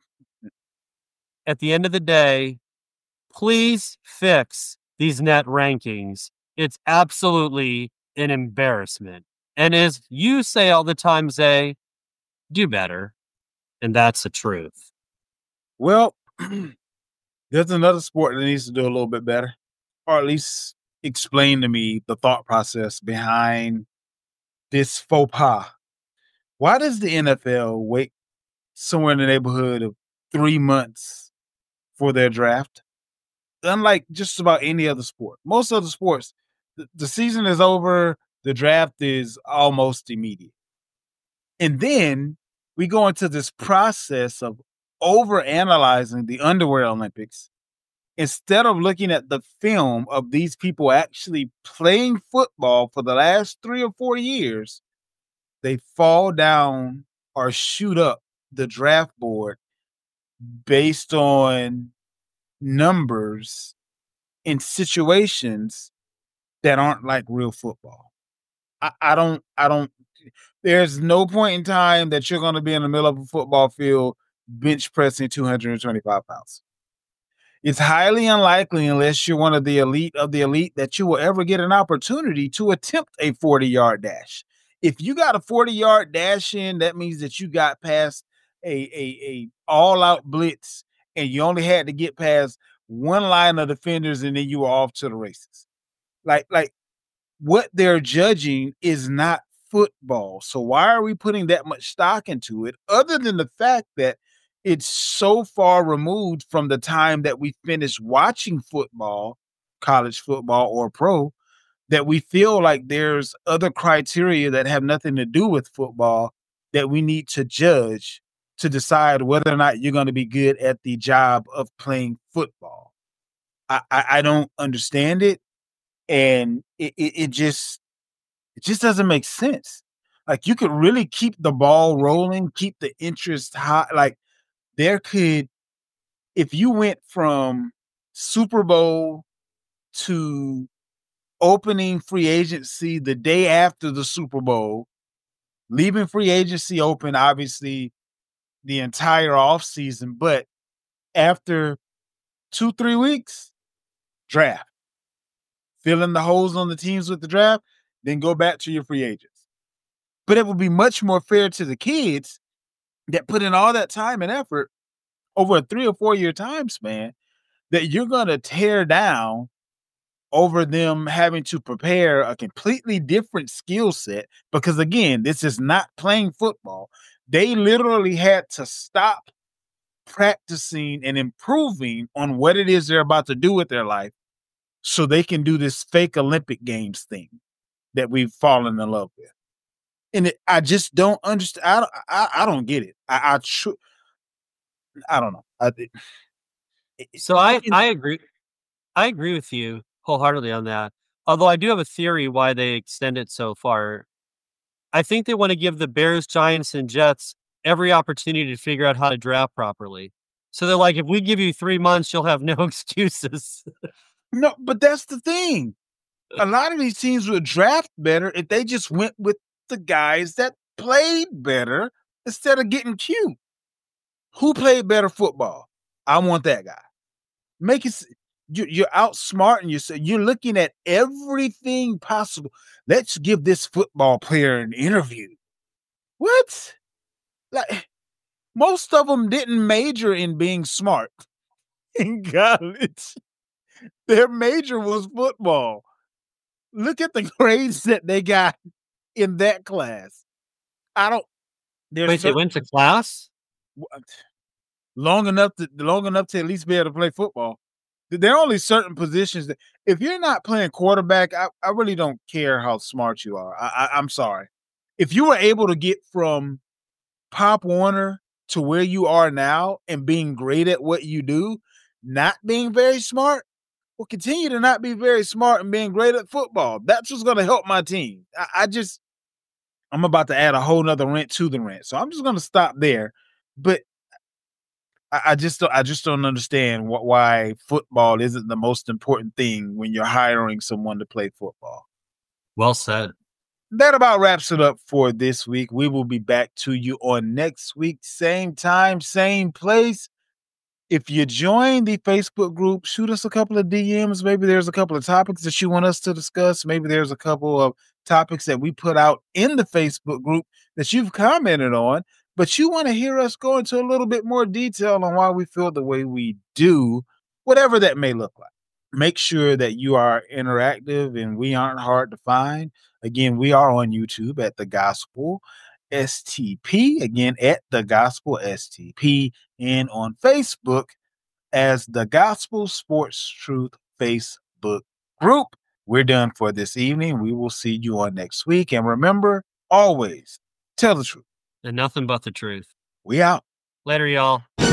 At the end of the day, please fix these net rankings. It's absolutely an embarrassment. And as you say all the time, Zay, do better. And that's the truth. Well, there's another sport that needs to do a little bit better, or at least explain to me the thought process behind this faux pas. Why does the N F L wait somewhere in the neighborhood of three months for their draft? Unlike just about any other sport. Most other sports, the, the season is over, the draft is almost immediate. And then we go into this process of over-analyzing the underwear Olympics instead of looking at the film of these people actually playing football for the last three or four years. They fall down or shoot up the draft board based on numbers in situations that aren't like real football. I, I don't, I don't, there's no point in time that you're going to be in the middle of a football field bench pressing two hundred twenty-five pounds. It's highly unlikely, unless you're one of the elite of the elite, that you will ever get an opportunity to attempt a forty-yard dash. If you got a forty-yard dash in, that means that you got past a, a, a all-out blitz, and you only had to get past one line of defenders, and then you were off to the races. Like, like what they're judging is not football. So why are we putting that much stock into it, other than the fact that it's so far removed from the time that we finished watching football, college football or pro, that we feel like there's other criteria that have nothing to do with football that we need to judge to decide whether or not you're going to be good at the job of playing football. I, I, I don't understand it. And it, it, it just, it just doesn't make sense. Like, you could really keep the ball rolling, keep the interest high. Like, there could, if you went from Super Bowl to opening free agency the day after the Super Bowl, leaving free agency open, obviously, the entire offseason, but after two, three weeks, draft. Fill in the holes on the teams with the draft, then go back to your free agents. But it would be much more fair to the kids that put in all that time and effort over a three or four year time span that you're going to tear down over them having to prepare a completely different skill set. Because again, this is not playing football. They literally had to stop practicing and improving on what it is they're about to do with their life so they can do this fake Olympic Games thing that we've fallen in love with. And it, I just don't understand. I don't, I, I don't get it. I, I, tr- I don't know. I, it, so I, I agree. I agree with you wholeheartedly on that. Although I do have a theory why they extend it so far. I think they want to give the Bears, Giants, and Jets every opportunity to figure out how to draft properly. So they're like, if we give you three months, you'll have no excuses. No, but that's the thing. A lot of these teams would draft better if they just went with the guys that played better instead of getting cute. Who played better football? I want that guy. Make it. You're outsmarting yourself. You're looking at everything possible. Let's give this football player an interview. What? Like, most of them didn't major in being smart in college. Their major was football. Look at the grades that they got in that class. I don't. Wait, certain, they went to class long enough to long enough to at least be able to play football. There are only certain positions that, if you're not playing quarterback, I, I really don't care how smart you are. I, I, I'm sorry. If you were able to get from Pop Warner to where you are now and being great at what you do, not being very smart, well, continue to not be very smart and being great at football. That's what's going to help my team. I, I just, I'm about to add a whole nother rant to the rant. So I'm just going to stop there. But I, I just don't, I just don't understand what, why football isn't the most important thing when you're hiring someone to play football. Well said. That about wraps it up for this week. We will be back to you on next week, same time, same place. If you join the Facebook group, shoot us a couple of D Ms. Maybe there's a couple of topics that you want us to discuss. Maybe there's a couple of topics that we put out in the Facebook group that you've commented on, but you want to hear us go into a little bit more detail on why we feel the way we do, whatever that may look like. Make sure that you are interactive and we aren't hard to find. Again, we are on YouTube at The Gospel S T P, again, at The Gospel S T P, and on Facebook as The Gospel Sports Truth Facebook group. We're done for this evening. We will see you on next week. And remember, always tell the truth. And nothing but the truth. We out. Later, y'all.